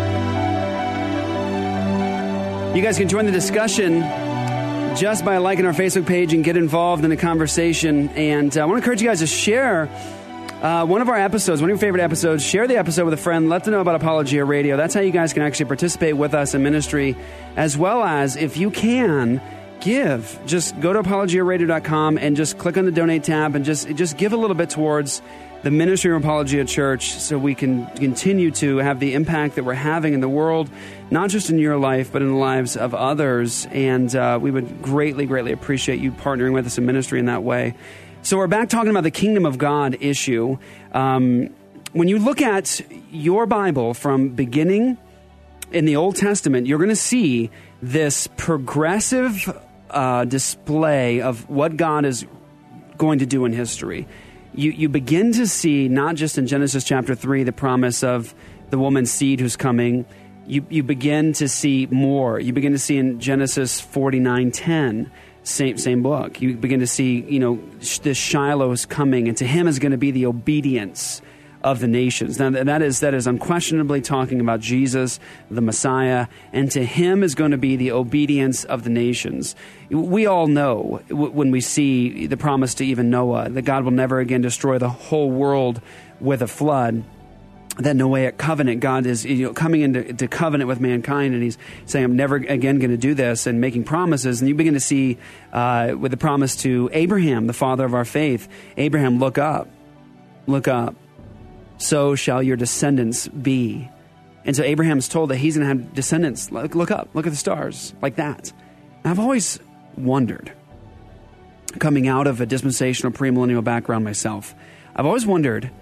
You guys can join the discussion just by liking our Facebook page and get involved in the conversation. And uh, I want to encourage you guys to share uh, one of our episodes, one of your favorite episodes. Share the episode with a friend. Let them know about Apologia Radio. That's how you guys can actually participate with us in ministry, as well as, if you can, give. Just go to apologia radio dot com and just click on the donate tab and just just give a little bit towards the ministry of Apologia Church, so we can continue to have the impact that we're having in the world, not just in your life, but in the lives of others. And uh, we would greatly, greatly appreciate you partnering with us in ministry in that way. So we're back talking about the kingdom of God issue. Um, when you look at your Bible from beginning in the Old Testament, you're going to see this progressive uh, display of what God is going to do in history. You you begin to see, not just in Genesis chapter three, the promise of the woman's seed who's coming. You you begin to see more. You begin to see in Genesis forty-nine ten, same same book. You begin to see, you know, this Shiloh is coming, and to him is going to be the obedience of the nations. Now, that is that is unquestionably talking about Jesus, the Messiah, and to him is going to be the obedience of the nations. We all know when we see the promise to even Noah that God will never again destroy the whole world with a flood. That Noahic covenant, God is, you know, coming into to covenant with mankind, and he's saying, I'm never again going to do this, and making promises. And you begin to see uh, with the promise to Abraham, the father of our faith, Abraham, look up, look up. So shall your descendants be. And so Abraham's told that he's going to have descendants. Look, look up, look at the stars, like that. And I've always wondered, coming out of a dispensational premillennial background myself, I've always wondered,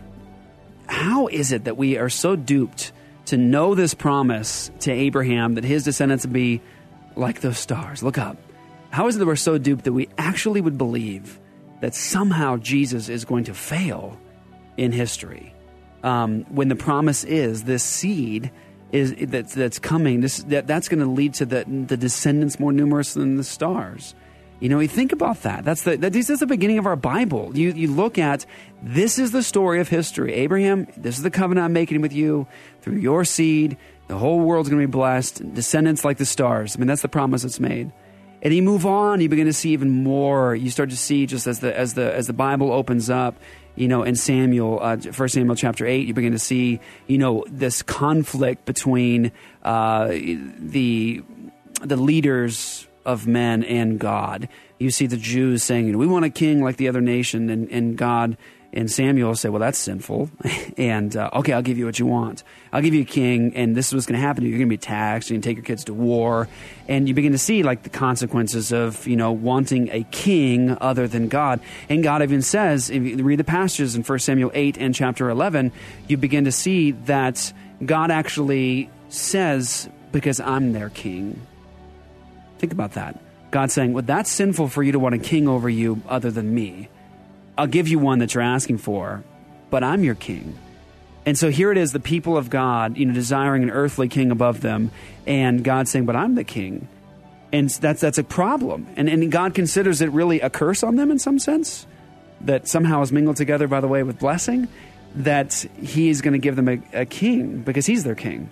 how is it that we are so duped to know this promise to Abraham that his descendants would be like those stars? Look up. How is it that we're so duped that we actually would believe that somehow Jesus is going to fail in history? Um, when the promise is this seed is that's that's coming, this that, that's going to lead to the the descendants more numerous than the stars. You know, you think about that. That's the that, this is the beginning of our Bible. You you look at, this is the story of history. Abraham, this is the covenant I'm making with you through your seed. The whole world's going to be blessed. Descendants like the stars. I mean, that's the promise that's made. And you move on, you begin to see even more. You start to see, just as the as the as the Bible opens up, you know, in Samuel, uh, First Samuel chapter eight, you begin to see, you know, this conflict between uh, the the leaders of men and God. You see the Jews saying, you know, we want a king like the other nation, and, and God and Samuel say, well, that's sinful. And, uh, okay, I'll give you what you want. I'll give you a king, and this is what's going to happen to you. You're going to be taxed, you're going to take your kids to war. And you begin to see, like, the consequences of, you know, wanting a king other than God. And God even says, if you read the passages in First Samuel eight and chapter eleven, you begin to see that God actually says, because I'm their king. Think about that. God saying, well, that's sinful for you to want a king over you other than me. I'll give you one that you're asking for, but I'm your king. And so here it is, the people of God, you know, desiring an earthly king above them, and God saying, but I'm the king. And that's that's a problem. And, and God considers it really a curse on them in some sense, that somehow is mingled together, by the way, with blessing, that he's going to give them a, a king because he's their king.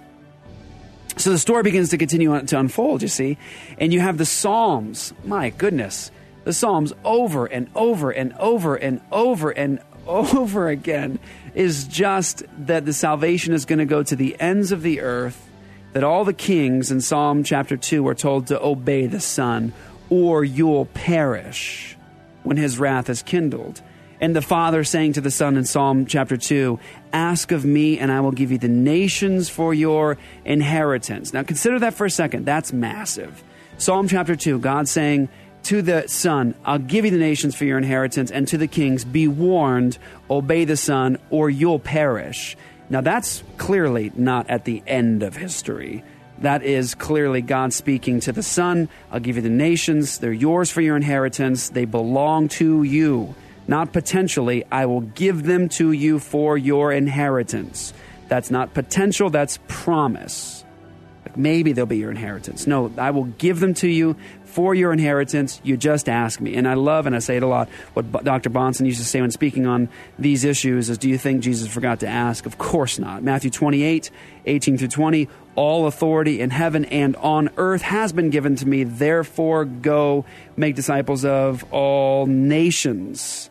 So the story begins to continue to unfold, you see. And you have the Psalms. My goodness. The Psalms over and over and over and over and over again is just that the salvation is going to go to the ends of the earth, that all the kings in Psalm chapter two are told to obey the Son, or you'll perish when his wrath is kindled. And the Father saying to the Son in Psalm chapter two, ask of me and I will give you the nations for your inheritance. Now consider that for a second. That's massive. Psalm chapter two, God saying to the Son, I'll give you the nations for your inheritance, and to the kings, be warned, obey the Son, or you'll perish. Now that's clearly not at the end of history. That is clearly God speaking to the Son. I'll give you the nations. They're yours for your inheritance. They belong to you. Not potentially, I will give them to you for your inheritance. That's not potential, that's promise. Like maybe they'll be your inheritance. No, I will give them to you for your inheritance. You just ask me. And I love, and I say it a lot, what Doctor Bonson used to say when speaking on these issues is, do you think Jesus forgot to ask? Of course not. Matthew twenty-eight, eighteen through twenty, all authority in heaven and on earth has been given to me. Therefore, go make disciples of all nations,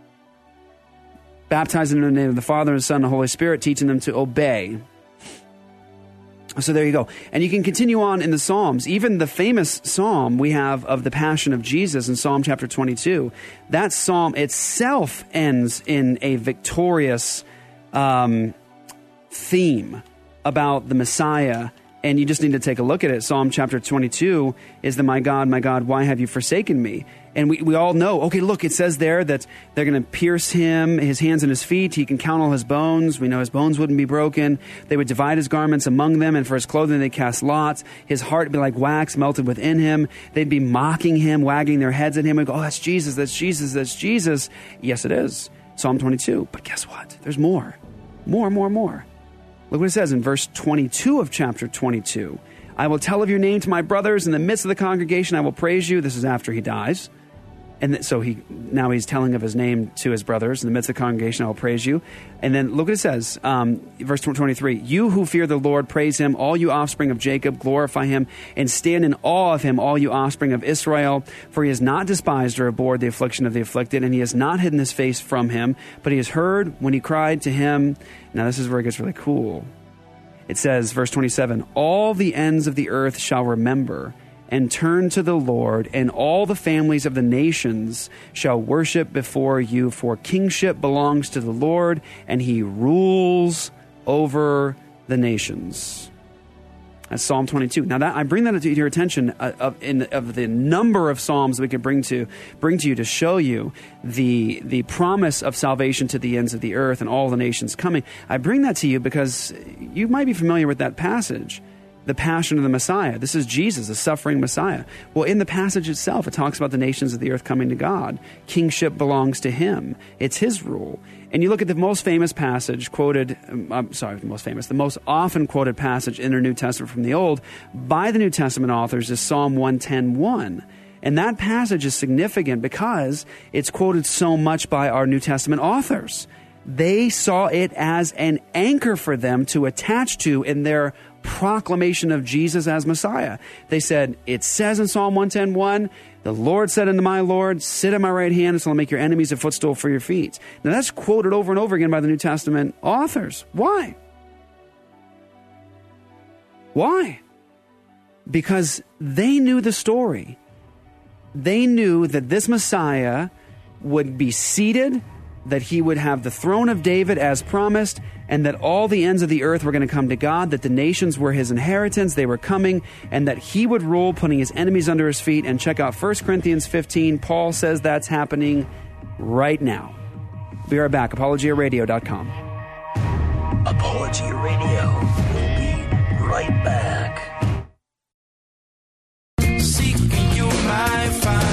baptizing in the name of the Father and the Son and the Holy Spirit, teaching them to obey. So there you go. And you can continue on in the Psalms. Even the famous psalm we have of the Passion of Jesus in Psalm chapter twenty-two, that psalm itself ends in a victorious um, theme about the Messiah. And you just need to take a look at it. Psalm chapter twenty-two is the, my God, my God, why have you forsaken me? And we, we all know, okay, look, it says there that they're going to pierce him, his hands and his feet. He can count all his bones. We know his bones wouldn't be broken. They would divide his garments among them, and for his clothing they cast lots. His heart would be like wax melted within him. They'd be mocking him, wagging their heads at him, and go, oh, that's Jesus, that's Jesus, that's Jesus. Yes, it is. Psalm twenty-two. But guess what? There's more. More, more, more. Look what it says in verse twenty-two of chapter twenty-two. I will tell of your name to my brothers. In the midst of the congregation, I will praise you. This is after he dies. And th- so he now he's telling of his name to his brothers. In the midst of the congregation, I will praise you. And then look what it says, um, verse twenty-three. You who fear the Lord, praise him. All you offspring of Jacob, glorify him. And stand in awe of him, all you offspring of Israel. For he has not despised or abhorred the affliction of the afflicted, and he has not hidden his face from him. But he has heard when he cried to him. Now this is where it gets really cool. It says, verse twenty-seven, all the ends of the earth shall remember and turn to the Lord, and all the families of the nations shall worship before you, for kingship belongs to the Lord, and he rules over the nations. That's Psalm twenty-two. Now, that, I bring that to your attention uh, of, in, of the number of psalms that we could bring to bring to you to show you the the promise of salvation to the ends of the earth and all the nations coming. I bring that to you because you might be familiar with that passage, the Passion of the Messiah. This is Jesus, the suffering Messiah. Well, in the passage itself, it talks about the nations of the earth coming to God. Kingship belongs to him. It's his rule. And you look at the most famous passage quoted, um, I'm sorry, the most famous, the most often quoted passage in the New Testament from the Old by the New Testament authors is Psalm one ten one. And that passage is significant because it's quoted so much by our New Testament authors. They saw it as an anchor for them to attach to in their proclamation of Jesus as Messiah. They said, it says in Psalm one ten one, the Lord said unto my Lord, sit at my right hand until I make your enemies a footstool for your feet. Now that's quoted over and over again by the New Testament authors. Why? Why? Because they knew the story. They knew that this Messiah would be seated, that he would have the throne of David as promised, and that all the ends of the earth were going to come to God, that the nations were his inheritance, they were coming, and that he would rule, putting his enemies under his feet. And check out First Corinthians fifteen. Paul says that's happening right now. Be right back. apologia radio dot com.
Apologia Radio will be right back.
Seeking you might find.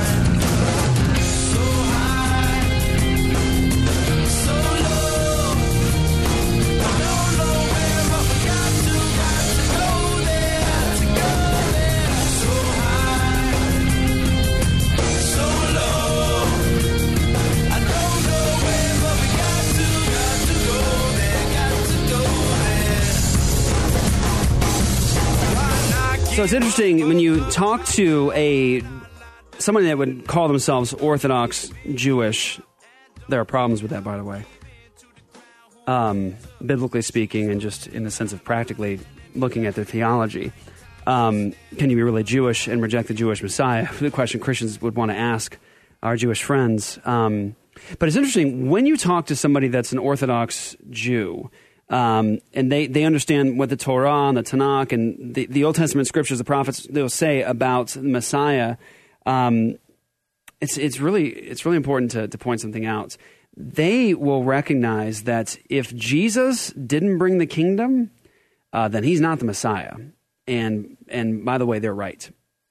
So it's interesting when you talk to a someone that would call themselves Orthodox Jewish. There are problems with that, by the way, um, biblically speaking, and just in the sense of practically looking at their theology. Um, can you be really Jewish and reject the Jewish Messiah? The question Christians would want to ask our Jewish friends. Um, but it's interesting when you talk to somebody that's an Orthodox Jew. Um, and they, they understand what the Torah and the Tanakh and the, the Old Testament scriptures, the prophets, they'll say about the Messiah. Um, it's it's really it's really important to, to point something out. They will recognize that if Jesus didn't bring the kingdom, uh, then he's not the Messiah. And and by the way, they're right.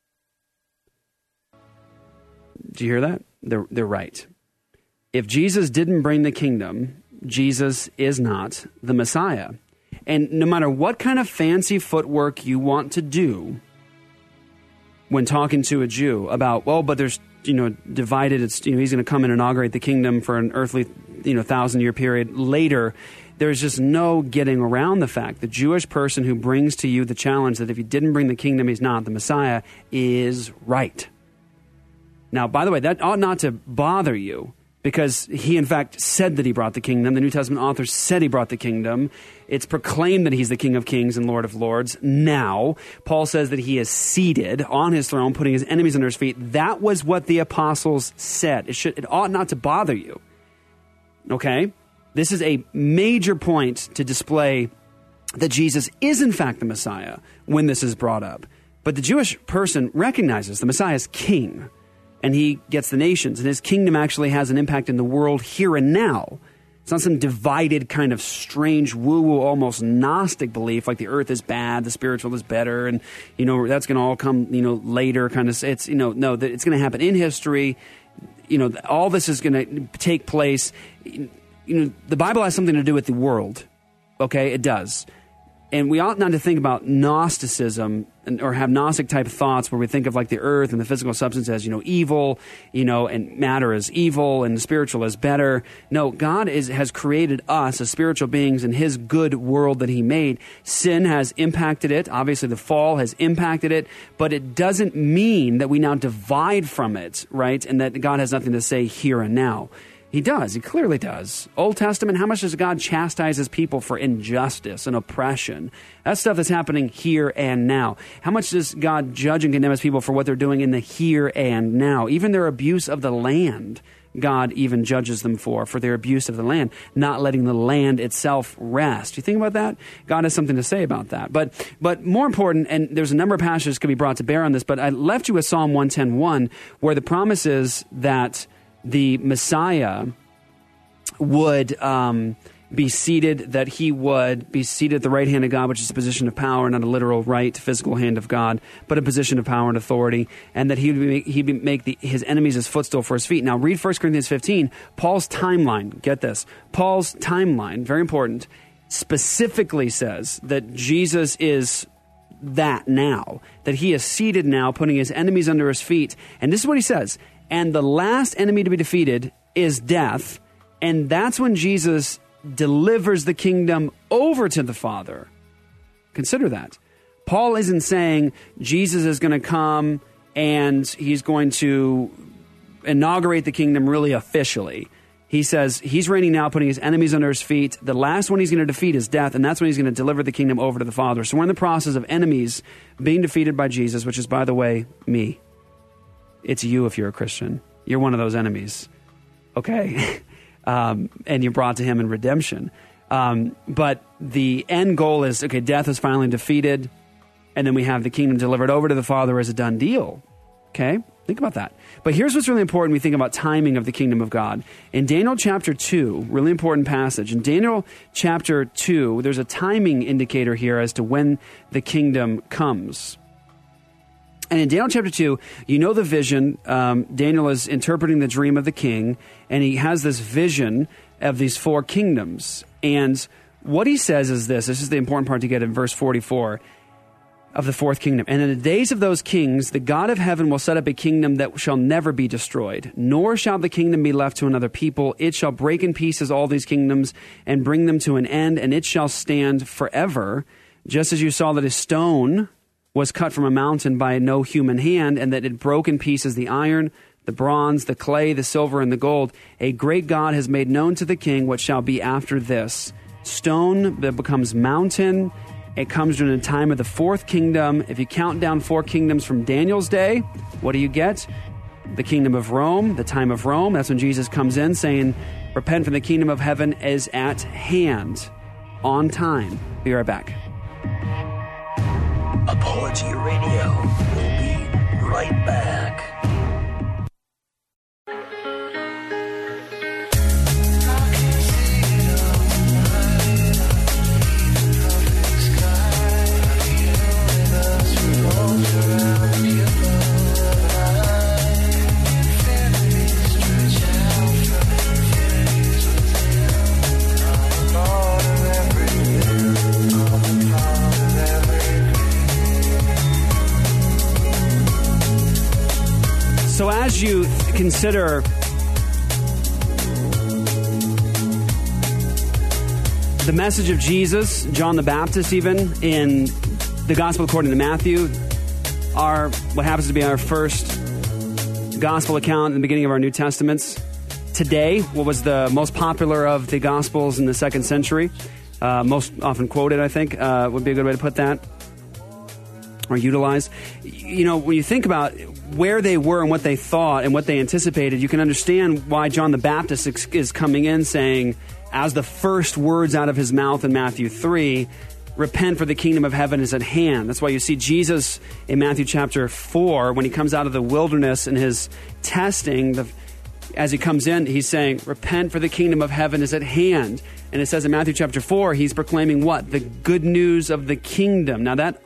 Do you hear that? They're they're right. If Jesus didn't bring the kingdom, Jesus is not the Messiah. And no matter what kind of fancy footwork you want to do when talking to a Jew about, well, but there's, you know, divided, it's, you know, he's going to come and inaugurate the kingdom for an earthly, you know, thousand-year period later, there's just no getting around the fact the Jewish person who brings to you the challenge that if he didn't bring the kingdom, he's not the Messiah, is right. Now, by the way, that ought not to bother you, because he, in fact, said that he brought the kingdom. The New Testament author said he brought the kingdom. It's proclaimed that he's the King of Kings and Lord of Lords. Now, Paul says that he is seated on his throne, putting his enemies under his feet. That was what the apostles said. It should, it ought not to bother you. Okay? This is a major point to display that Jesus is, in fact, the Messiah when this is brought up. But the Jewish person recognizes the Messiah is king, and he gets the nations, and his kingdom actually has an impact in the world here and now. It's not some divided kind of strange woo-woo, almost Gnostic belief, like the earth is bad, the spiritual is better, and, you know, that's going to all come, you know, later kind of. It's, you know, no, that it's going to happen in history. You know, all this is going to take place. You know, the Bible has something to do with the world. Okay, it does. And we ought not to think about Gnosticism and, or have Gnostic type thoughts where we think of like the earth and the physical substance as, you know, evil, you know, and matter as evil and the spiritual as better. No, God is, has created us as spiritual beings in his good world that he made. Sin has impacted it. Obviously, the fall has impacted it, but it doesn't mean that we now divide from it, right? And that God has nothing to say here and now. He does. He clearly does. Old Testament, how much does God chastise his people for injustice and oppression? That's stuff that's happening here and now. How much does God judge and condemn his people for what they're doing in the here and now? Even their abuse of the land, God even judges them for, for their abuse of the land, not letting the land itself rest. You think about that? God has something to say about that. But but more important, and there's a number of passages that could be brought to bear on this, but I left you with Psalm one ten one, where the promise is that the Messiah would um, be seated, that he would be seated at the right hand of God, which is a position of power, not a literal right, physical hand of God, but a position of power and authority, and that he would make, he'd make the, his enemies his footstool for his feet. Now, read First Corinthians fifteen. Paul's timeline, get this, Paul's timeline, very important, specifically says that Jesus is that now, that he is seated now, putting his enemies under his feet. And this is what he says: and the last enemy to be defeated is death. And that's when Jesus delivers the kingdom over to the Father. Consider that. Paul isn't saying Jesus is going to come and he's going to inaugurate the kingdom really officially. He says he's reigning now, putting his enemies under his feet. The last one he's going to defeat is death, and that's when he's going to deliver the kingdom over to the Father. So we're in the process of enemies being defeated by Jesus, which is, by the way, me. It's you if you're a Christian. You're one of those enemies, okay? um, and you're brought to him in redemption. Um, but the end goal is, okay, death is finally defeated, and then we have the kingdom delivered over to the Father as a done deal, okay? Think about that. But here's what's really important when we think about timing of the kingdom of God. In Daniel chapter two, really important passage. In Daniel chapter two, there's a timing indicator here as to when the kingdom comes. And in Daniel chapter two, you know the vision. Um, Daniel is interpreting the dream of the king, and he has this vision of these four kingdoms. And what he says is this. This is the important part to get in verse forty-four of the fourth kingdom. And in the days of those kings, the God of heaven will set up a kingdom that shall never be destroyed, nor shall the kingdom be left to another people. It shall break in pieces all these kingdoms and bring them to an end, and it shall stand forever. Just as you saw that a stone was cut from a mountain by no human hand, and that it broke in pieces the iron, the bronze, the clay, the silver, and the gold. A great God has made known to the king what shall be after this. Stone that becomes mountain. It comes during the time of the fourth kingdom. If you count down four kingdoms from Daniel's day, what do you get? The kingdom of Rome, the time of Rome. That's when Jesus comes in saying, repent, for the kingdom of heaven is at hand, on time. Be right back.
Apologia Radio will be right back.
as you consider the message of Jesus, John the Baptist even, in the Gospel according to Matthew, our what happens to be our first Gospel account in the beginning of our New Testaments. Today, what was the most popular of the Gospels in the second century, uh, most often quoted, I think, uh, would be a good way to put that, or utilized. You know, when you think about where they were and what they thought and what they anticipated, you can understand why John the Baptist is coming in saying, as the first words out of his mouth in Matthew three, repent for the kingdom of heaven is at hand. That's why you see Jesus in Matthew chapter four, when he comes out of the wilderness in his testing, the, as he comes in, he's saying, repent for the kingdom of heaven is at hand. And it says in Matthew chapter four, he's proclaiming what? The good news of the kingdom. Now that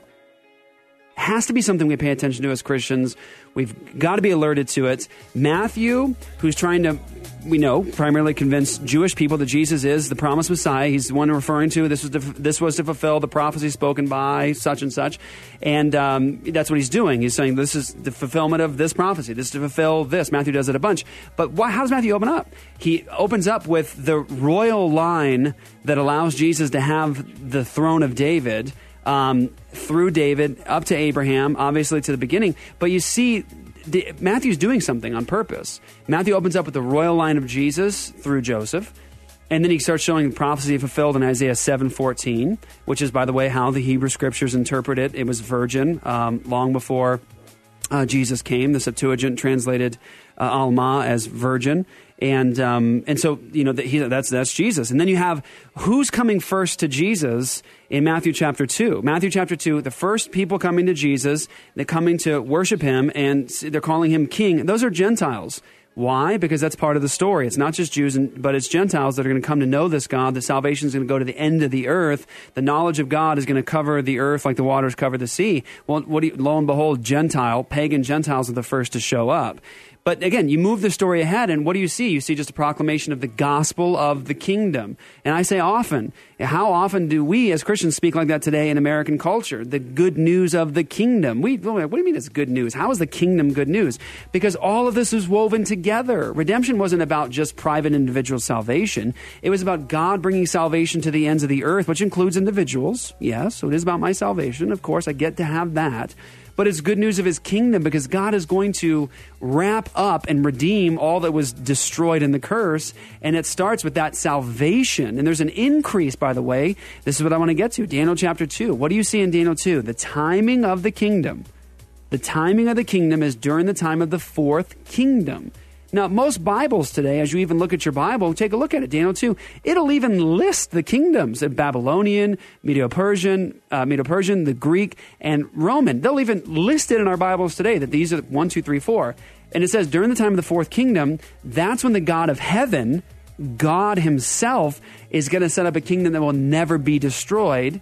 has to be something we pay attention to as Christians. We've got to be alerted to it. Matthew, who's trying to, we know, primarily convince Jewish people that Jesus is the promised Messiah. He's the one referring to this was to, this was to fulfill the prophecy spoken by such and such. And um, that's what he's doing. He's saying this is the fulfillment of this prophecy. This is to fulfill this. Matthew does it a bunch. But why, how does Matthew open up? He opens up with the royal line that allows Jesus to have the throne of David, Um, through David up to Abraham, obviously to the beginning. But you see, D- Matthew's doing something on purpose. Matthew opens up with the royal line of Jesus through Joseph, and then he starts showing the prophecy fulfilled in Isaiah seven fourteen, which is, by the way, how the Hebrew Scriptures interpret it. It was virgin um, long before uh, Jesus came. The Septuagint translated uh, Alma as virgin. And um, and so, you know, that he, that's that's Jesus. And then you have who's coming first to Jesus in Matthew chapter two. Matthew chapter two, the first people coming to Jesus, they're coming to worship him, and they're calling him king. Those are Gentiles. Why? Because that's part of the story. It's not just Jews, and, but it's Gentiles that are going to come to know this God. The salvation is going to go to the end of the earth. The knowledge of God is going to cover the earth like the waters cover the sea. Well, what do you, lo and behold, Gentile, pagan Gentiles are the first to show up. But again, you move the story ahead, and what do you see? You see just a proclamation of the gospel of the kingdom. And I say often, how often do we as Christians speak like that today in American culture? The good news of the kingdom. We, what do you mean it's good news? How is the kingdom good news? Because all of this is woven together. Redemption wasn't about just private individual salvation. It was about God bringing salvation to the ends of the earth, which includes individuals. Yes, so it is about my salvation. Of course, I get to have that. But it's good news of his kingdom, because God is going to wrap up and redeem all that was destroyed in the curse. And it starts with that salvation. And there's an increase, by the way. This is what I want to get to. Daniel chapter two. What do you see in Daniel two? The timing of the kingdom. The timing of the kingdom is during the time of the fourth kingdom. Now, most Bibles today, as you even look at your Bible, take a look at it, Daniel two, it'll even list the kingdoms of Babylonian, Medo-Persian, uh, Medo-Persian, the Greek, and Roman. They'll even list it in our Bibles today that these are one, two, three, four. And it says during the time of the fourth kingdom, that's when the God of heaven, God himself, is going to set up a kingdom that will never be destroyed.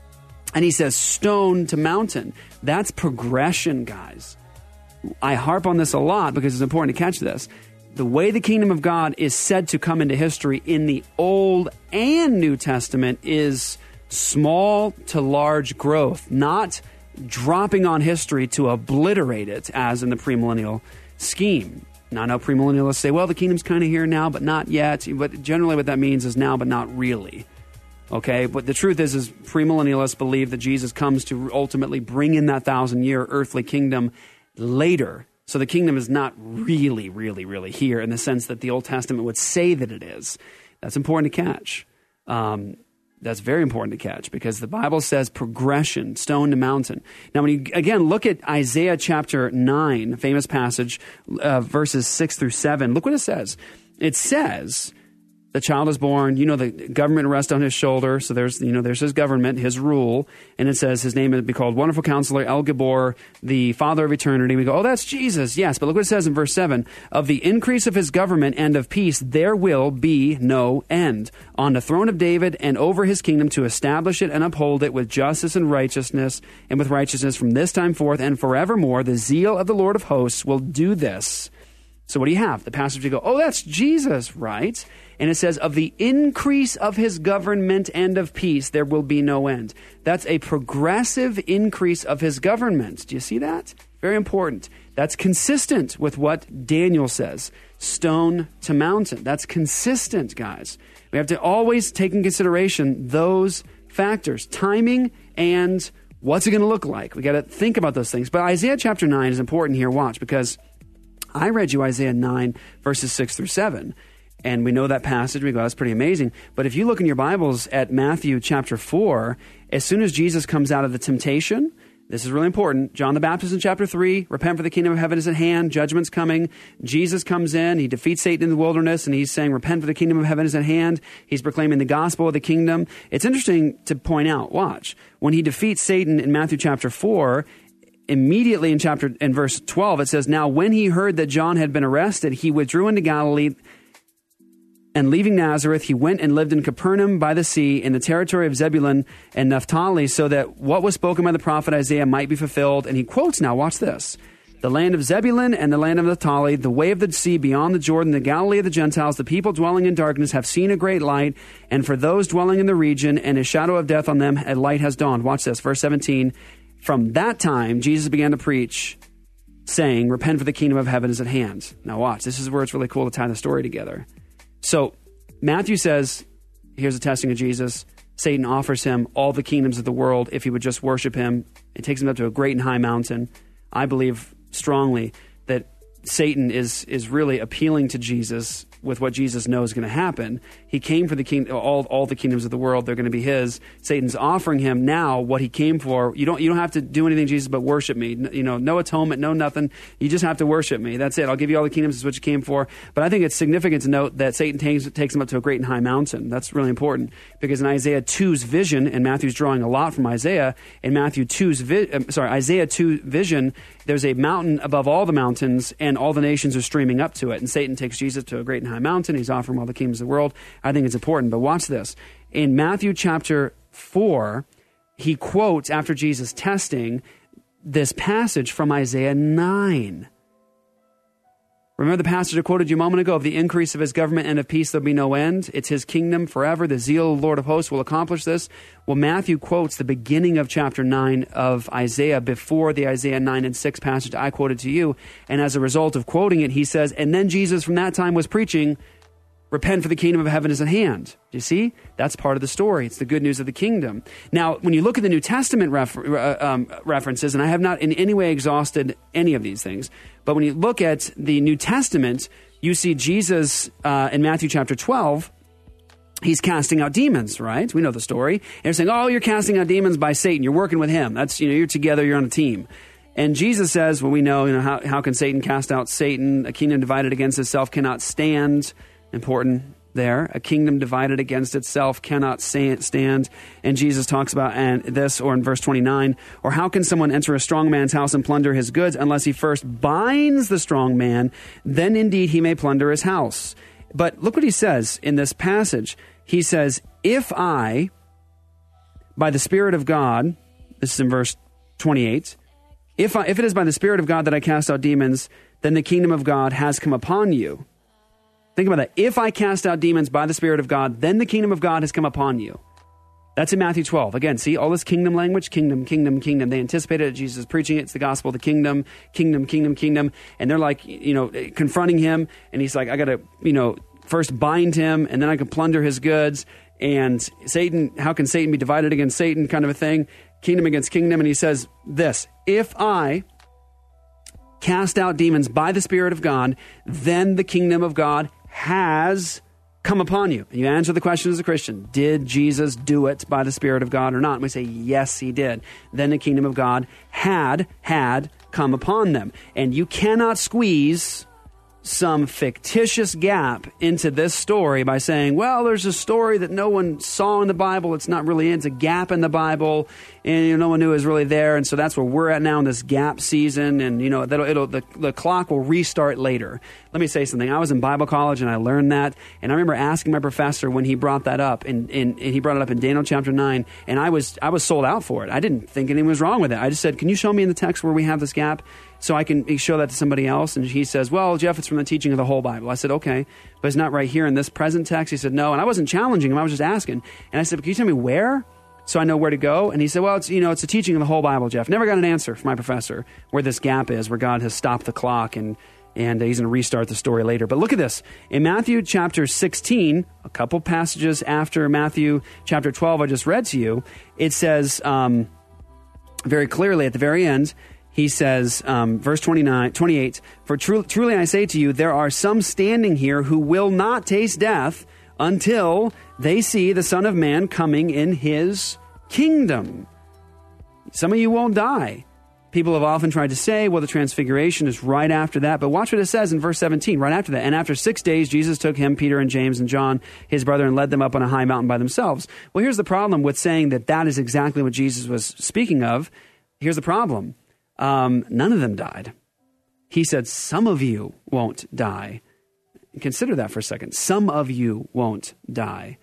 And he says stone to mountain. That's progression, guys. I harp on this a lot because it's important to catch this. The way the kingdom of God is said to come into history in the Old and New Testament is small to large growth, not dropping on history to obliterate it as in the premillennial scheme. Now, I know premillennialists say, well, the kingdom's kind of here now, but not yet. But generally what that means is now, but not really. Okay, but the truth is, is premillennialists believe that Jesus comes to ultimately bring in that thousand-year earthly kingdom later. So the kingdom is not really, really, really here in the sense that the Old Testament would say that it is. That's important to catch. Um, that's very important to catch because the Bible says progression, stone to mountain. Now, when you, again, look at Isaiah chapter nine, famous passage, uh, verses six through seven, look what it says. It says, the child is born, you know, the government rests on his shoulder. So there's, you know, there's his government, his rule. And it says his name will be called Wonderful Counselor, El Gabor, the Father of Eternity. We go, oh, that's Jesus. Yes. But look what it says in verse seven. Of the increase of his government and of peace, there will be no end. On the throne of David and over his kingdom to establish it and uphold it with justice and righteousness and with righteousness from this time forth and forevermore. The zeal of the Lord of hosts will do this. So what do you have? The passage you go, oh, that's Jesus, right? And it says, of the increase of his government and of peace, there will be no end. That's a progressive increase of his government. Do you see that? Very important. That's consistent with what Daniel says. Stone to mountain. That's consistent, guys. We have to always take in consideration those factors, timing and what's it going to look like. We got to think about those things. But Isaiah chapter nine is important here. Watch, because I read you Isaiah nine, verses six through seven. And we know that passage. We go, that's pretty amazing. But if you look in your Bibles at Matthew chapter four, as soon as Jesus comes out of the temptation, this is really important. John the Baptist in chapter three, repent for the kingdom of heaven is at hand, judgment's coming. Jesus comes in, he defeats Satan in the wilderness, and he's saying, repent for the kingdom of heaven is at hand. He's proclaiming the gospel of the kingdom. It's interesting to point out, watch, when he defeats Satan in Matthew chapter four, immediately in chapter in verse twelve, it says, now when he heard that John had been arrested, he withdrew into Galilee, and leaving Nazareth, he went and lived in Capernaum by the sea in the territory of Zebulun and Naphtali, so that what was spoken by the prophet Isaiah might be fulfilled. And he quotes now, watch this, the land of Zebulun and the land of Naphtali, the way of the sea beyond the Jordan, the Galilee of the Gentiles, the people dwelling in darkness have seen a great light, and for those dwelling in the region and a shadow of death on them, a light has dawned. Watch this, verse seventeen. From that time, Jesus began to preach, saying, repent for the kingdom of heaven is at hand. Now watch, this is where it's really cool to tie the story together. So Matthew says, here's a testing of Jesus. Satan offers him all the kingdoms of the world if he would just worship him. It takes him up to a great and high mountain. I believe strongly that Satan is is really appealing to Jesus with what Jesus knows is going to happen. He came for the king, all all the kingdoms of the world. They're going to be his. Satan's offering him now what he came for. You don't you don't have to do anything, Jesus, but worship me. You know, no atonement, no nothing. You just have to worship me. That's it. I'll give you all the kingdoms. Is what you came for. But I think it's significant to note that Satan takes takes him up to a great and high mountain. That's really important because in Isaiah two's vision, and Matthew's drawing a lot from Isaiah. In Matthew two's vi- uh, sorry Isaiah two vision, there's a mountain above all the mountains, and all the nations are streaming up to it. And Satan takes Jesus to a great and high mountain. He's offering all the kingdoms of the world. I think it's important. But watch this. In Matthew chapter four, he quotes, after Jesus' testing, this passage from Isaiah nine. Remember the passage I quoted you a moment ago of the increase of his government and of peace there'll be no end. It's his kingdom forever. The zeal of the Lord of hosts will accomplish this. Well, Matthew quotes the beginning of chapter nine of Isaiah before the Isaiah nine and six passage I quoted to you. And as a result of quoting it, he says, and then Jesus from that time was preaching, repent for the kingdom of heaven is at hand. Do you see? That's part of the story. It's the good news of the kingdom. Now, when you look at the New Testament refer- uh, um, references, and I have not in any way exhausted any of these things, but when you look at the New Testament, you see Jesus uh, in Matthew chapter twelve, he's casting out demons, right? We know the story. And they're saying, oh, you're casting out demons by Satan. You're working with him. That's, you know, you're together, you're on a team. And Jesus says, well, we know, you know, how, how can Satan cast out Satan? A kingdom divided against itself cannot stand. Important there. A kingdom divided against itself cannot stand. And Jesus talks about and this, or in verse twenty-nine, or how can someone enter a strong man's house and plunder his goods unless he first binds the strong man? Then indeed he may plunder his house. But look what he says in this passage. He says, if I, by the Spirit of God, this is in verse twenty-eight, if I, if it is by the Spirit of God that I cast out demons, then the kingdom of God has come upon you. Think about that. If I cast out demons by the Spirit of God, then the kingdom of God has come upon you. That's in Matthew twelve. Again, see all this kingdom language? Kingdom, kingdom, kingdom. They anticipated it. Jesus is preaching it. It's the gospel of the kingdom, kingdom, kingdom, kingdom. And they're like, you know, confronting him. And he's like, I got to, you know, first bind him and then I can plunder his goods. And Satan, how can Satan be divided against Satan kind of a thing? Kingdom against kingdom. And he says this, if I cast out demons by the Spirit of God, then the kingdom of God has come upon you. And you answer the question as a Christian, did Jesus do it by the Spirit of God or not? And we say, yes, he did. Then the kingdom of God had, had come upon them. And you cannot squeeze some fictitious gap into this story by saying, well, there's a story that no one saw in the Bible. It's not really, it's a gap in the Bible, and you know, no one knew it was really there. And so that's where we're at now in this gap season. And, you know, that'll, it'll, the, the clock will restart later. Let me say something. I was in Bible college and I learned that. And I remember asking my professor when he brought that up, and, and, and he brought it up in Daniel chapter nine. And I was, I was sold out for it. I didn't think anything was wrong with it. I just said, can you show me in the text where we have this gap so I can show that to somebody else? And he says, well, Jeff, it's from the teaching of the whole Bible. I said, okay, but it's not right here in this present text. He said, no. And I wasn't challenging him. I was just asking. And I said, can you tell me where? so I know where to go? And he said, well, it's, you know, it's a teaching of the whole Bible, Jeff. Never got an answer from my professor where this gap is, where God has stopped the clock and, and he's going to restart the story later. But look at this. In Matthew chapter sixteen, a couple passages after Matthew chapter twelve I just read to you, it says um, very clearly at the very end, he says, um, verse twenty-nine, twenty-eight, for tru- truly I say to you, there are some standing here who will not taste death until they see the Son of Man coming in his kingdom. Some of you won't die. People have often tried to say, well, the transfiguration is right after that. But watch what it says in verse seventeen, right after that. And after six days, Jesus took him, Peter and James and John, his brother, and led them up on a high mountain by themselves. Well, here's the problem with saying that that is exactly what Jesus was speaking of. Here's the problem. Um, none of them died. He said, some of you won't die. Consider that for a second. Some of you won't die.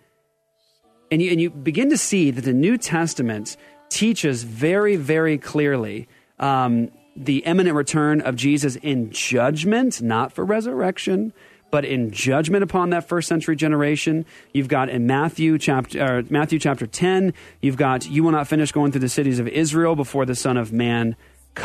And you, and you begin to see that the New Testament teaches very, very clearly um, the imminent return of Jesus in judgment, not for resurrection, but in judgment upon that first century generation. You've got in Matthew chapter, uh, Matthew chapter ten, you've got, you will not finish going through the cities of Israel before the Son of Man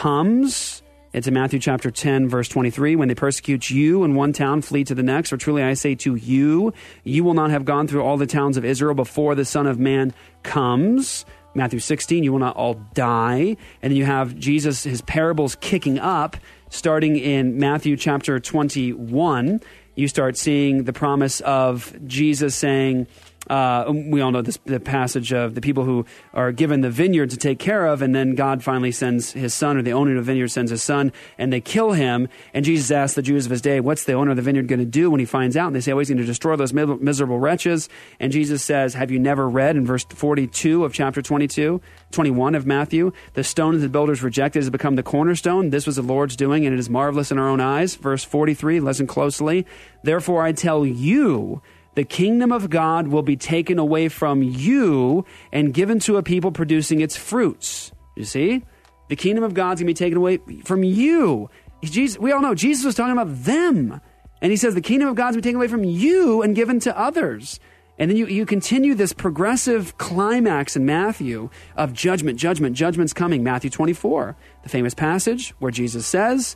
comes. It's in Matthew chapter ten, verse twenty-three. When they persecute you in one town, flee to the next. For truly I say to you, you will not have gone through all the towns of Israel before the Son of Man comes. Matthew sixteen, you will not all die. And then you have Jesus, his parables kicking up, starting in Matthew chapter twenty-one. You start seeing the promise of Jesus saying, Uh, we all know this, the passage of the people who are given the vineyard to take care of, and then God finally sends his son, or the owner of the vineyard sends his son, and they kill him. And Jesus asks the Jews of his day, what's the owner of the vineyard going to do when he finds out? And they say, oh, he's going to destroy those miserable wretches. And Jesus says, have you never read in verse forty-two of chapter twenty-two, twenty-one of Matthew, the stone that the builders rejected has become the cornerstone. This was the Lord's doing, and it is marvelous in our own eyes. Verse forty-three, listen closely. Therefore I tell you, the kingdom of God will be taken away from you and given to a people producing its fruits. You see? The kingdom of God's going to be taken away from you. Jesus, we all know Jesus was talking about them. And he says the kingdom of God's going to be taken away from you and given to others. And then you, you continue this progressive climax in Matthew of judgment, judgment, judgment's coming. Matthew twenty-four, the famous passage where Jesus says,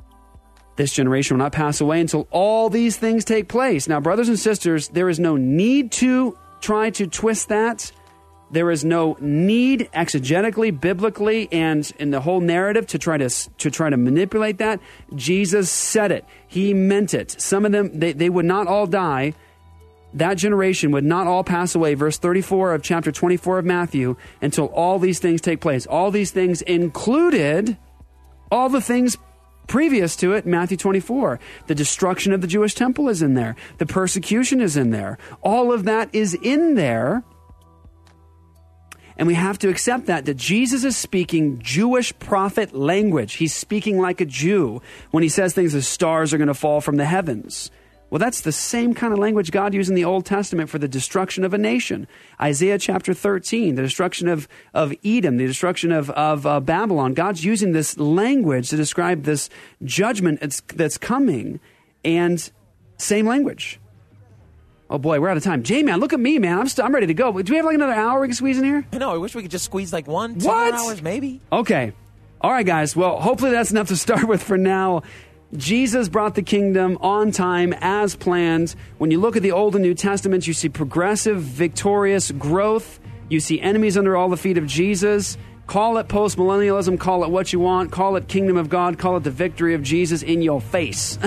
this generation will not pass away until all these things take place. Now, brothers and sisters, there is no need to try to twist that. There is no need exegetically, biblically, and in the whole narrative to try to to try to manipulate that. Jesus said it. He meant it. Some of them, they, they would not all die. That generation would not all pass away, verse thirty-four of chapter twenty-four of Matthew, until all these things take place. All these things included all the things previous to it, Matthew twenty-four. The destruction of the Jewish temple is in there. The persecution is in there. All of that is in there. And we have to accept that, that Jesus is speaking Jewish prophet language. He's speaking like a Jew when he says things as stars are going to fall from the heavens. Well, that's the same kind of language God used in the Old Testament for the destruction of a nation. Isaiah chapter thirteen, the destruction of, of Edom, the destruction of, of uh, Babylon. God's using this language to describe this judgment that's, that's coming, and same language. Oh boy, we're out of time. Jay, man, look at me, man. I'm, st- I'm ready to go. Do we have like another hour we can squeeze in here?
I know. I wish we could just squeeze like one, two
what?
hours maybe.
Okay. All right, guys. Well, hopefully that's enough to start with for now. Jesus brought the kingdom on time as planned. When you look at the Old and New Testaments, you see progressive, victorious growth. You see enemies under all the feet of Jesus. Call it postmillennialism, call it what you want, call it kingdom of God, call it the victory of Jesus in your face.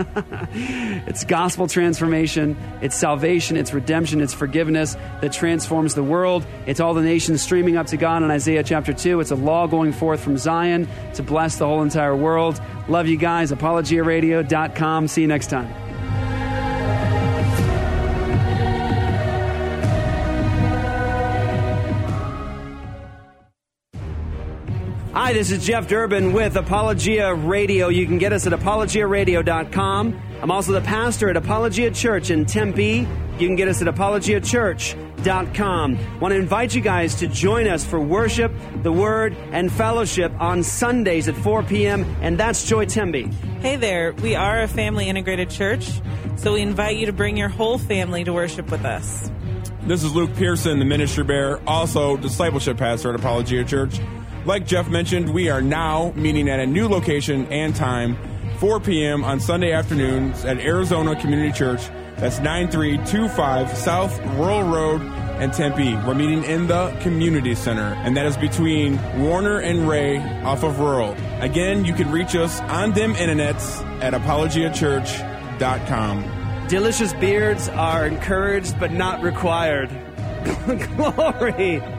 It's gospel transformation, it's salvation, it's redemption, it's forgiveness that transforms the world. It's all the nations streaming up to God in Isaiah chapter two. It's a law going forth from Zion to bless the whole entire world. Love you guys. apologia radio dot com. See you next time. Hi, this is Jeff Durbin with Apologia Radio. You can get us at apologia radio dot com. I'm also the pastor at Apologia Church in Tempe. You can get us at apologia church dot com. I want to invite you guys to join us for worship, the Word, and fellowship on Sundays at four p.m., and that's Joy Tempe.
Hey there, we are a family integrated church, so we invite you to bring your whole family to worship with us.
This is Luke Pearson, the ministry bearer, also discipleship pastor at Apologia Church. Like Jeff mentioned, we are now meeting at a new location and time, four p.m. on Sunday afternoons at Arizona Community Church. That's nine three two five South Rural Road in Tempe. We're meeting in the Community Center, and that is between Warner and Ray off of Rural. Again, you can reach us on them internets at apologia church dot com.
Delicious beards are encouraged but not required. Glory.